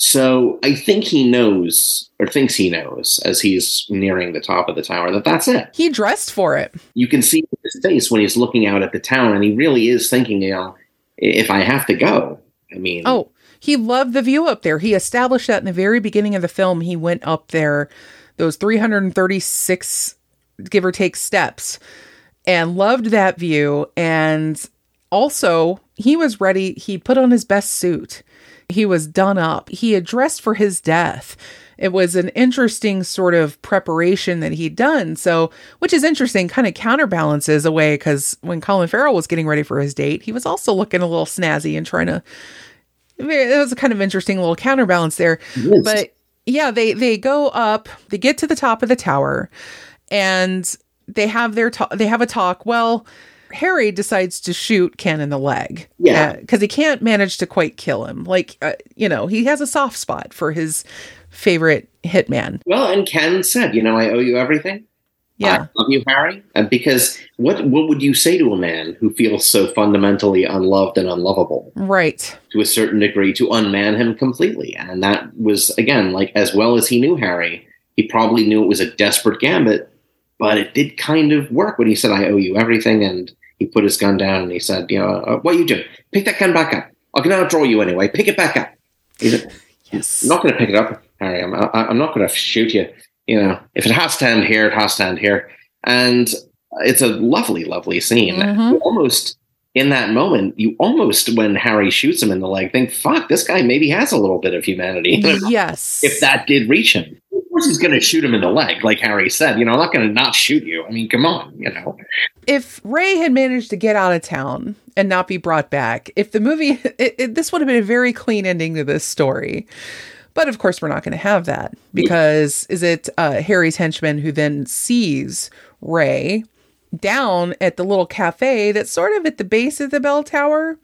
So I think he knows, or thinks he knows, as he's nearing the top of the tower, that that's it. He dressed for it. You can see his face when he's looking out at the town, and he really is thinking, you know, if I have to go, I mean... Oh, he loved the view up there. He established that in the very beginning of the film. He went up there, those three hundred thirty-six, give or take, steps, and loved that view. And also, he was ready. He put on his best suit. He was done up. He had dressed for his death. It was an interesting sort of preparation that he'd done. So, which is interesting, kind of counterbalances a way, because when Colin Farrell was getting ready for his date, he was also looking a little snazzy and trying to, it was a kind of interesting little counterbalance there. Yes. But yeah, they, they go up, they get to the top of the tower, and they have their, ta- they have a talk. Well, Harry decides to shoot Ken in the leg. Yeah. Because uh, he can't manage to quite kill him. Like, uh, you know, he has a soft spot for his favorite hitman. Well, and Ken said, you know, I owe you everything. Yeah. I love you, Harry. Uh, because what what would you say to a man who feels so fundamentally unloved and unlovable? Right. To a certain degree, to unman him completely. And that was, again, like, as well as he knew Harry, he probably knew it was a desperate gambit, but it did kind of work when he said, I owe you everything. And he put his gun down and he said, you know, uh, what are you doing? Pick that gun back up. I can outdraw you anyway. Pick it back up. He said, yes. I'm not going to pick it up, Harry. I'm, I, I'm not going to shoot you. You know, if it has to end here, it has to end here. And it's a lovely, lovely scene. Mm-hmm. You almost, in that moment, you almost, when Harry shoots him in the leg, think, fuck, this guy maybe has a little bit of humanity. Yes. If that did reach him. Of course he's going to shoot him in the leg, like Harry said. You know, I'm not going to not shoot you. I mean, come on, you know. If Ray had managed to get out of town and not be brought back, if the movie, it, it, this would have been a very clean ending to this story. But of course, we're not going to have that, because is it uh, Harry's henchman who then sees Ray down at the little cafe that's sort of at the base of the bell tower,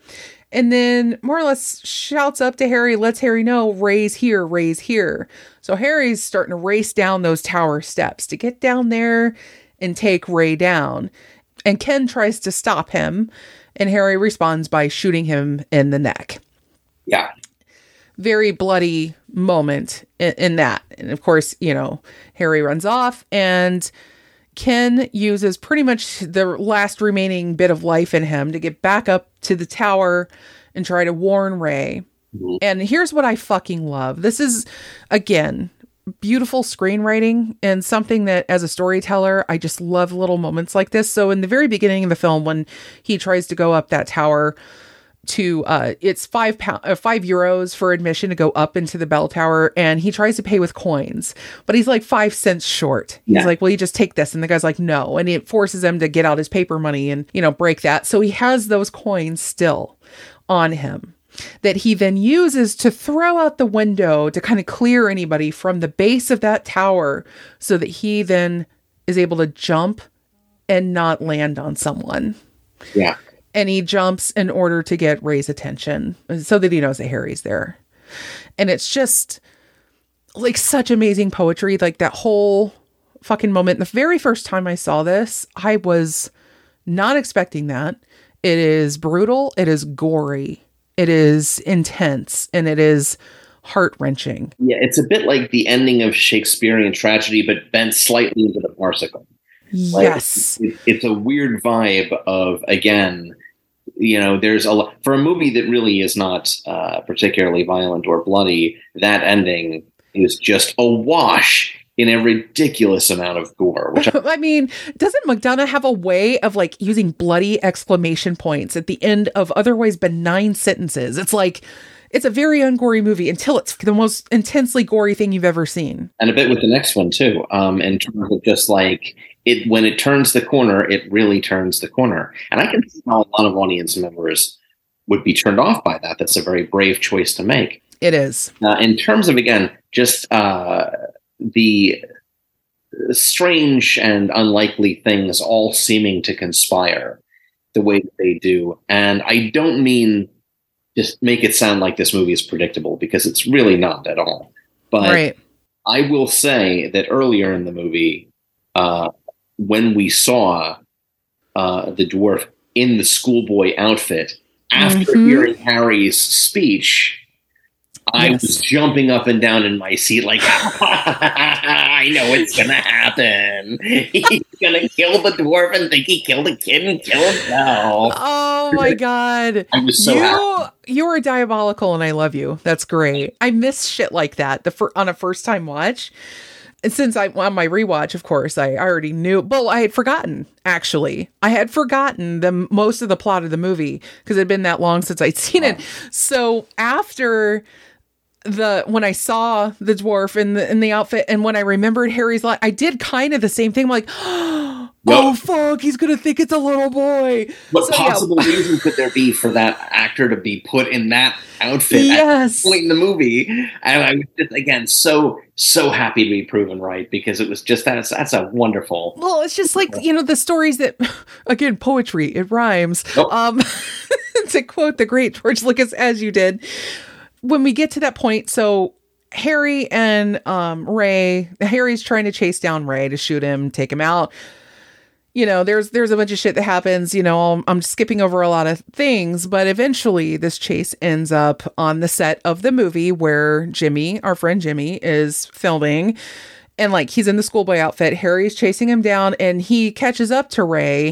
And then more or less shouts up to Harry, lets Harry know, Ray's here, Ray's here. So Harry's starting to race down those tower steps to get down there and take Ray down. And Ken tries to stop him, and Harry responds by shooting him in the neck. Yeah. Very bloody moment in, in that. And of course, you know, Harry runs off, and Ken uses pretty much the last remaining bit of life in him to get back up to the tower and try to warn Ray. Mm-hmm. And here's what I fucking love. This is, again, beautiful screenwriting and something that as a storyteller, I just love little moments like this. So in the very beginning of the film, when he tries to go up that tower to, uh, it's five pound, uh, five euros for admission to go up into the bell tower. And he tries to pay with coins, but he's like five cents short. He's yeah. like, well, you just take this. And the guy's like, no. And it forces him to get out his paper money and, you know, break that. So he has those coins still on him that he then uses to throw out the window to kind of clear anybody from the base of that tower so that he then is able to jump and not land on someone. Yeah. And he jumps in order to get Ray's attention so that he knows that Harry's there. And it's just like such amazing poetry. Like that whole fucking moment. The very first time I saw this, I was not expecting that. It is brutal. It is gory. It is intense. And it is heart-wrenching. Yeah, it's a bit like the ending of Shakespearean tragedy, but bent slightly into the farcical. Yes. Like, it, it's a weird vibe of, again, you know, there's a lot for a movie that really is not uh, particularly violent or bloody. That ending is just awash in a ridiculous amount of gore. Which I-, I mean, doesn't McDonagh have a way of like using bloody exclamation points at the end of otherwise benign sentences? It's like, it's a very ungory movie until it's the most intensely gory thing you've ever seen. And a bit with the next one too, um, in terms of just like it, when it turns the corner, it really turns the corner. And I can see how a lot of audience members would be turned off by that. That's a very brave choice to make. It is. Uh, in terms of, again, just uh, the strange and unlikely things all seeming to conspire the way that they do. And I don't mean just make it sound like this movie is predictable, because it's really not at all. But right. I will say that earlier in the movie, uh, when we saw uh, the dwarf in the schoolboy outfit, after mm-hmm. hearing Harry's speech, I yes. was jumping up and down in my seat like, I know what's going to happen. He's going to kill the dwarf and think he killed a kid and kill himself. Oh, my God. I was so you, happy. You are diabolical, and I love you. That's great. I miss shit like that the fir- on a first-time watch. And since I, on my rewatch, of course, I already knew, well, I had forgotten, actually. I had forgotten the most of the plot of the movie because it had been that long since I'd seen wow. it. So after the, when I saw the dwarf in the, in the outfit, and when I remembered Harry's line, I did kind of the same thing. I'm like, oh, well, fuck, he's going to think it's a little boy. What so, possible yeah. reason could there be for that actor to be put in that outfit yes. at this point in the movie? And I was just, again, so, so happy to be proven right, because it was just, that's, that's a wonderful. Well, it's just like, you know, the stories that, again, poetry, it rhymes. Oh. Um, to quote the great George Lucas, as you did. When we get to that point, so Harry and um, Ray, Harry's trying to chase down Ray to shoot him, take him out. You know, there's there's a bunch of shit that happens. You know, I'm, I'm skipping over a lot of things, but eventually this chase ends up on the set of the movie where Jimmy, our friend Jimmy, is filming. And like, he's in the schoolboy outfit. Harry's chasing him down, and he catches up to Ray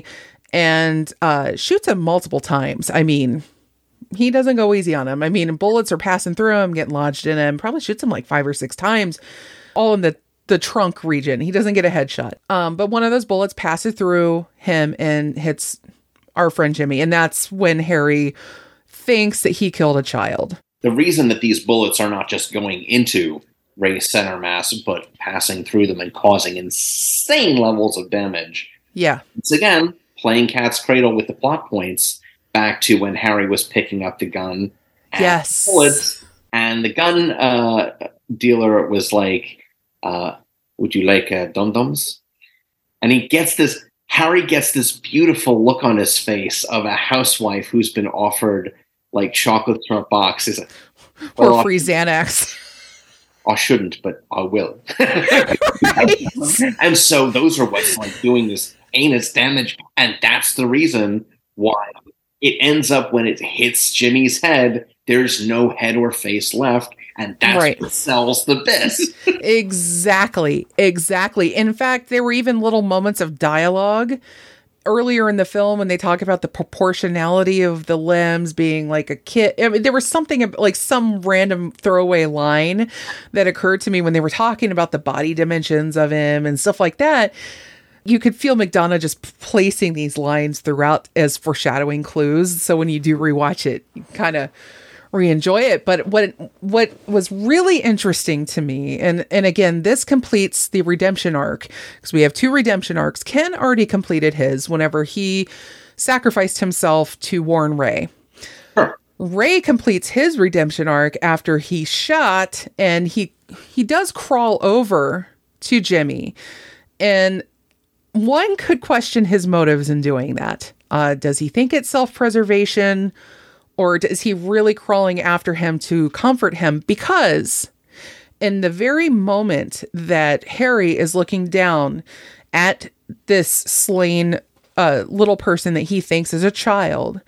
and uh, shoots him multiple times. I mean, he doesn't go easy on him. I mean, bullets are passing through him, getting lodged in him, probably shoots him like five or six times, all in the, the trunk region. He doesn't get a headshot. Um, but one of those bullets passes through him and hits our friend Jimmy. And that's when Harry thinks that he killed a child. The reason that these bullets are not just going into Ray's center mass, but passing through them and causing insane levels of damage. Yeah. It's, again, playing cat's cradle with the plot points. Back to when Harry was picking up the gun. And yes. Bullets, and the gun uh, dealer was like, uh, would you like uh, dum-dums? And he gets this, Harry gets this beautiful look on his face of a housewife who's been offered like chocolate from a box is a or well, free Xanax. I shouldn't, but I will. Right. And so those are what's like doing this anus damage, and that's the reason why it ends up when it hits Jimmy's head, there's no head or face left, and that's right. what sells the best. Exactly. Exactly. In fact, there were even little moments of dialogue earlier in the film when they talk about the proportionality of the limbs being like a kid. I mean, there was something like some random throwaway line that occurred to me when they were talking about the body dimensions of him and stuff like that. You could feel McDonagh just placing these lines throughout as foreshadowing clues. So when you do rewatch it, you kind of re-enjoy it. But what what was really interesting to me, and, and again, this completes the redemption arc, because we have two redemption arcs. Ken already completed his whenever he sacrificed himself to warn Ray. Sure. Ray completes his redemption arc after he shot, and he he does crawl over to Jimmy. And one could question his motives in doing that. Uh, does he think it's self-preservation? Or is he really crawling after him to comfort him? Because in the very moment that Harry is looking down at this slain uh, little person that he thinks is a child,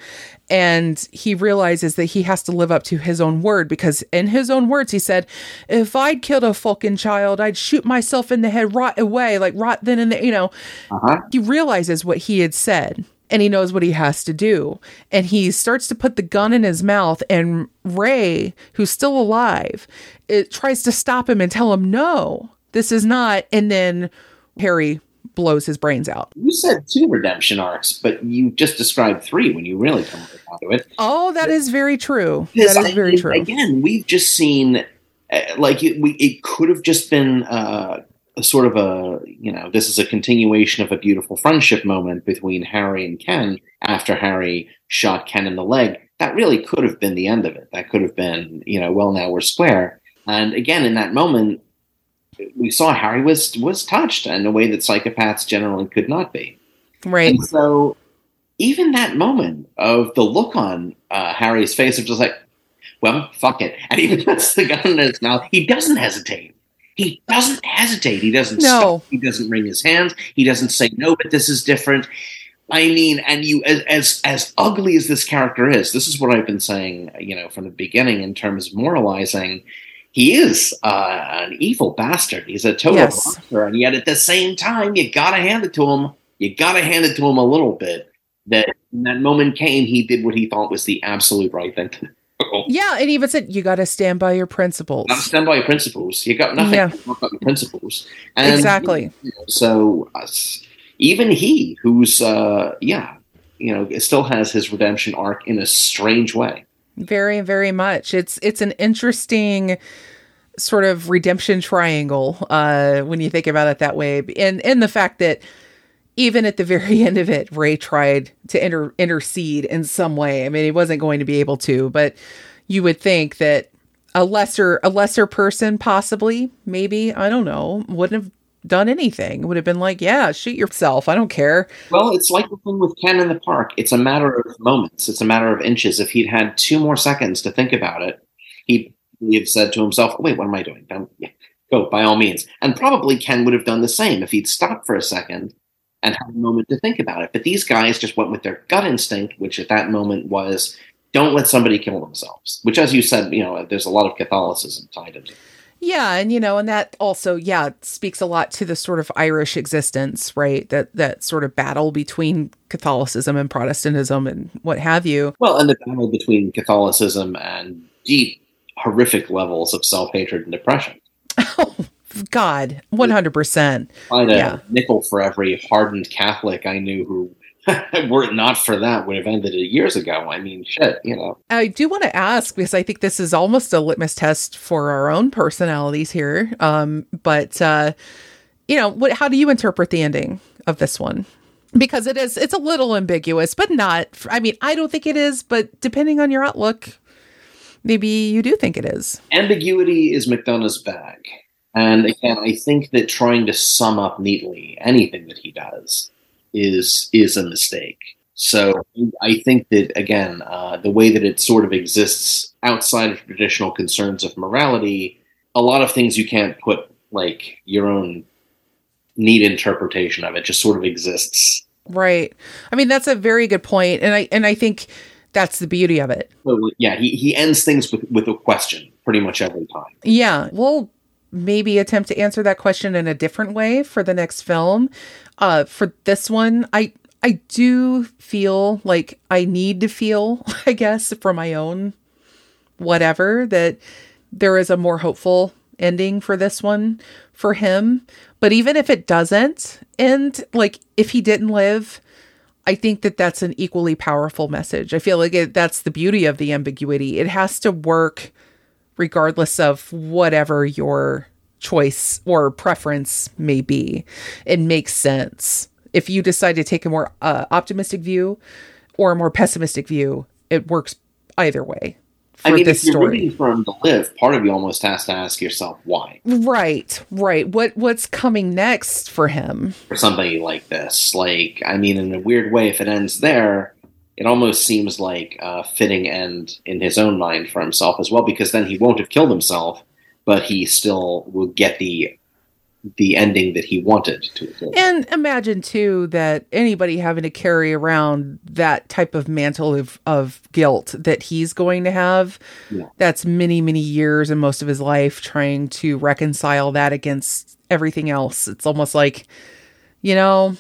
and he realizes that he has to live up to his own word, because in his own words, he said, if I'd killed a fucking child, I'd shoot myself in the head right away, like right then and there, you know. Uh-huh. He realizes what he had said. And he knows what he has to do. And he starts to put the gun in his mouth. And Ray, who's still alive, it tries to stop him and tell him, no, this is not. And then Harry blows his brains out. You said two redemption arcs, but you just described three when you really come down to it. Oh, that is very true. That is very true. Again, we've just seen, uh, like, it, we, it could have just been uh, a sort of a, you know, this is a continuation of a beautiful friendship moment between Harry and Ken after Harry shot Ken in the leg. That really could have been the end of it. That could have been, you know, well, now we're square. And again, in that moment, we saw Harry was was touched in a way that psychopaths generally could not be. Right. And so even that moment of the look on uh, Harry's face of just like, well, fuck it. And he puts the gun in his mouth. He doesn't hesitate. He doesn't hesitate. He doesn't no. stop. He doesn't wring his hands. He doesn't say, no, but this is different. I mean, and you, as, as as ugly as this character is, this is what I've been saying, you know, from the beginning in terms of moralizing. He is uh, an evil bastard. He's a total yes. monster, and yet at the same time, you gotta hand it to him. You gotta hand it to him a little bit. That when that moment came, he did what he thought was the absolute right thing to do. Yeah, and he even said, you got to stand by your principles. You got to stand by your principles. You got nothing yeah. but your principles. And, exactly. You know, so uh, even he, who's, uh, yeah, you know, still has his redemption arc in a strange way. Very, very much. It's it's an interesting sort of redemption triangle uh, when you think about it that way. And, and the fact that even at the very end of it, Ray tried to inter- intercede in some way. I mean, he wasn't going to be able to, but you would think that a lesser a lesser person, possibly, maybe, I don't know, wouldn't have done anything. It would have been like, yeah, shoot yourself. I don't care. Well, it's like the thing with Ken in the park. It's a matter of moments. It's a matter of inches. If he'd had two more seconds to think about it, he'd have said to himself, oh, wait, what am I doing? Don't, yeah, go, by all means. And probably Ken would have done the same if he'd stopped for a second and had a moment to think about it. But these guys just went with their gut instinct, which at that moment was, don't let somebody kill themselves. Which, as you said, you know, there's a lot of Catholicism tied into it. Yeah, and, you know, and that also, yeah, speaks a lot to the sort of Irish existence, right? That that sort of battle between Catholicism and Protestantism and what have you. Well, and the battle between Catholicism and deep, horrific levels of self-hatred and depression. Oh, God, one hundred percent. I'd a yeah. nickel for every hardened Catholic I knew who, were it not for that, would have ended it years ago. I mean, shit, you know. I do want to ask, because I think this is almost a litmus test for our own personalities here. Um, but, uh, you know, what, how do you interpret the ending of this one? Because it is, it's a little ambiguous, but not, I mean, I don't think it is, but depending on your outlook, maybe you do think it is. Ambiguity is McDonagh's bag. And again, I think that trying to sum up neatly anything that he does is is a mistake. So I think that, again, uh, the way that it sort of exists outside of traditional concerns of morality, a lot of things you can't put like your own neat interpretation of. It just sort of exists. Right. I mean, that's a very good point. And I and I think that's the beauty of it. So, yeah, he, he ends things with, with a question pretty much every time. Yeah. We'll maybe attempt to answer that question in a different way for the next film. Uh, for this one, I I do feel like I need to feel, I guess, for my own whatever, that there is a more hopeful ending for this one for him. But even if it doesn't end, like if he didn't live, I think that that's an equally powerful message. I feel like it, that's the beauty of the ambiguity. It has to work regardless of whatever your choice or preference may be. It makes sense. If you decide to take a more uh, optimistic view or a more pessimistic view, it works either way for I mean, this if you're story. rooting for him to live, part of you almost has to ask yourself why. Right, right. What what's coming next for him? For somebody like this, like, I mean, in a weird way, if it ends there, it almost seems like a fitting end in his own mind for himself as well, because then he won't have killed himself, but he still will get the the ending that he wanted to. And imagine too that anybody having to carry around that type of mantle of, of guilt that he's going to have, yeah. That's many, many years and most of his life trying to reconcile that against everything else. It's almost like, you know,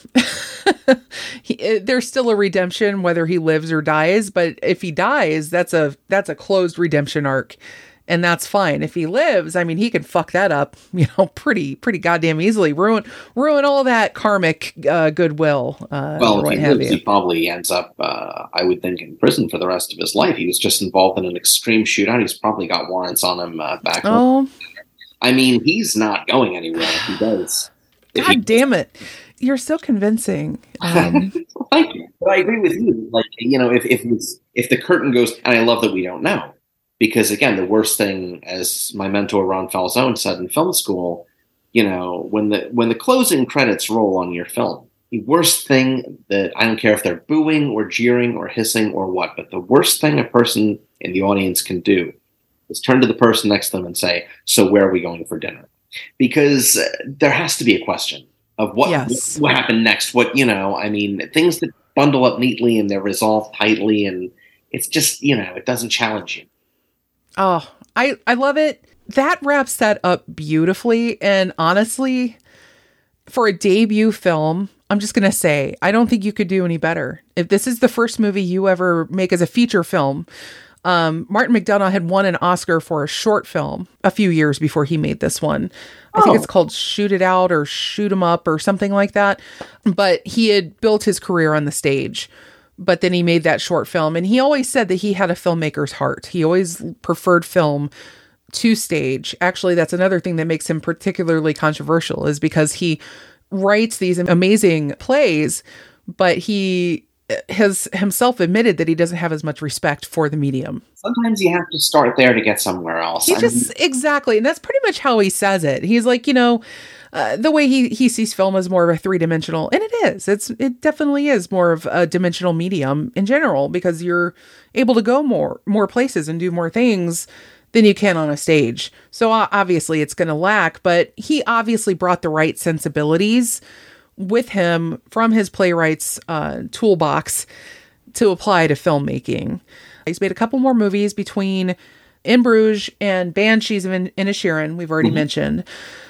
he, there's still a redemption whether he lives or dies, but if he dies, that's a that's a closed redemption arc. And that's fine. If he lives, I mean, he can fuck that up, you know, pretty, pretty goddamn easily. Ruin, ruin all that karmic uh, goodwill. Uh, well, if he lives, he probably ends up, uh, I would think, in prison for the rest of his life. He was just involved in an extreme shootout. He's probably got warrants on him uh, back home. Oh. I mean, he's not going anywhere if he does. God he damn it. You're so convincing. Um, Thank you. But I agree with you. Like, you know, if if, it's, if the curtain goes, and I love that we don't know. Because, again, the worst thing, as my mentor Ron Falzone said in film school, you know, when the when the closing credits roll on your film, the worst thing that, I don't care if they're booing or jeering or hissing or what, but the worst thing a person in the audience can do is turn to the person next to them and say, so where are we going for dinner? Because there has to be a question of what, yes. what, what happened next. What, you know, I mean, things that bundle up neatly and they're resolved tightly, and it's just, you know, it doesn't challenge you. Oh, I, I love it. That wraps that up beautifully. And honestly, for a debut film, I'm just going to say, I don't think you could do any better. If this is the first movie you ever make as a feature film, um, Martin McDonagh had won an Oscar for a short film a few years before he made this one. I oh. think it's called Shoot It Out or Shoot 'Em Up or something like that. But he had built his career on the stage. But then he made that short film, and he always said that he had a filmmaker's heart. He always preferred film to stage. Actually, that's another thing that makes him particularly controversial, is because he writes these amazing plays, but he has himself admitted that he doesn't have as much respect for the medium. Sometimes you have to start there to get somewhere else. He just, exactly. And that's pretty much how he says it. He's like, you know, Uh, the way he, he sees film as more of a three-dimensional, and it is, it's, it definitely is more of a dimensional medium in general, because you're able to go more, more places and do more things than you can on a stage. So uh, obviously it's going to lack, but he obviously brought the right sensibilities with him from his playwright's uh, toolbox to apply to filmmaking. He's made a couple more movies between In Bruges and Banshees of Inisherin, we've already mm-hmm. mentioned.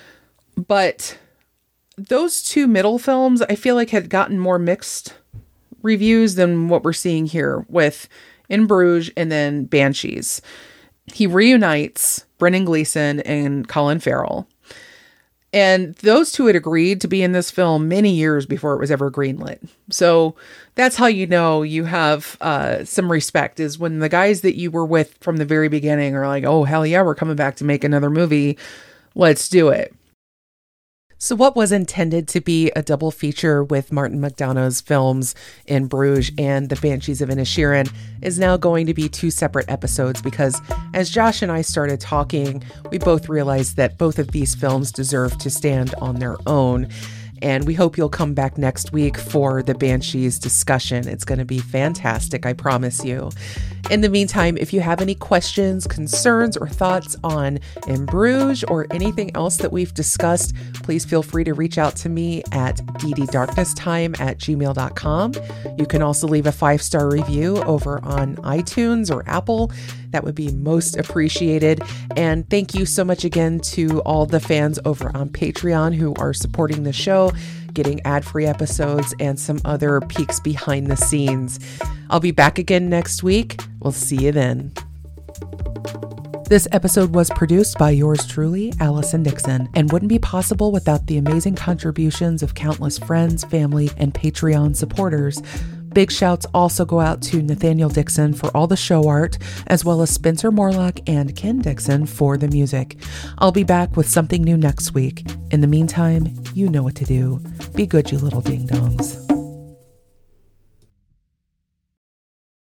But those two middle films, I feel like had gotten more mixed reviews than what we're seeing here with In Bruges and then Banshees. He reunites Brendan Gleeson and Colin Farrell. And those two had agreed to be in this film many years before it was ever greenlit. So that's how you know you have uh, some respect, is when the guys that you were with from the very beginning are like, oh, hell yeah, we're coming back to make another movie. Let's do it. So what was intended to be a double feature with Martin McDonagh's films In Bruges and The Banshees of Inisherin is now going to be two separate episodes, because as Josh and I started talking, we both realized that both of these films deserve to stand on their own. And we hope you'll come back next week for the Banshees discussion. It's going to be fantastic, I promise you. In the meantime, if you have any questions, concerns, or thoughts on In Bruges or anything else that we've discussed, please feel free to reach out to me at dddarknesstime at gmail dot com. You can also leave a five-star review over on iTunes or Apple. That would be most appreciated. And thank you so much again to all the fans over on Patreon who are supporting the show, getting ad-free episodes and some other peeks behind the scenes. I'll be back again next week. We'll see you then. This episode was produced by yours truly, Allison Dixon, and wouldn't be possible without the amazing contributions of countless friends, family, and Patreon supporters. Big shouts also go out to Nathaniel Dixon for all the show art, as well as Spencer Morlock and Ken Dixon for the music. I'll be back with something new next week. In the meantime, you know what to do. Be good, you little ding-dongs.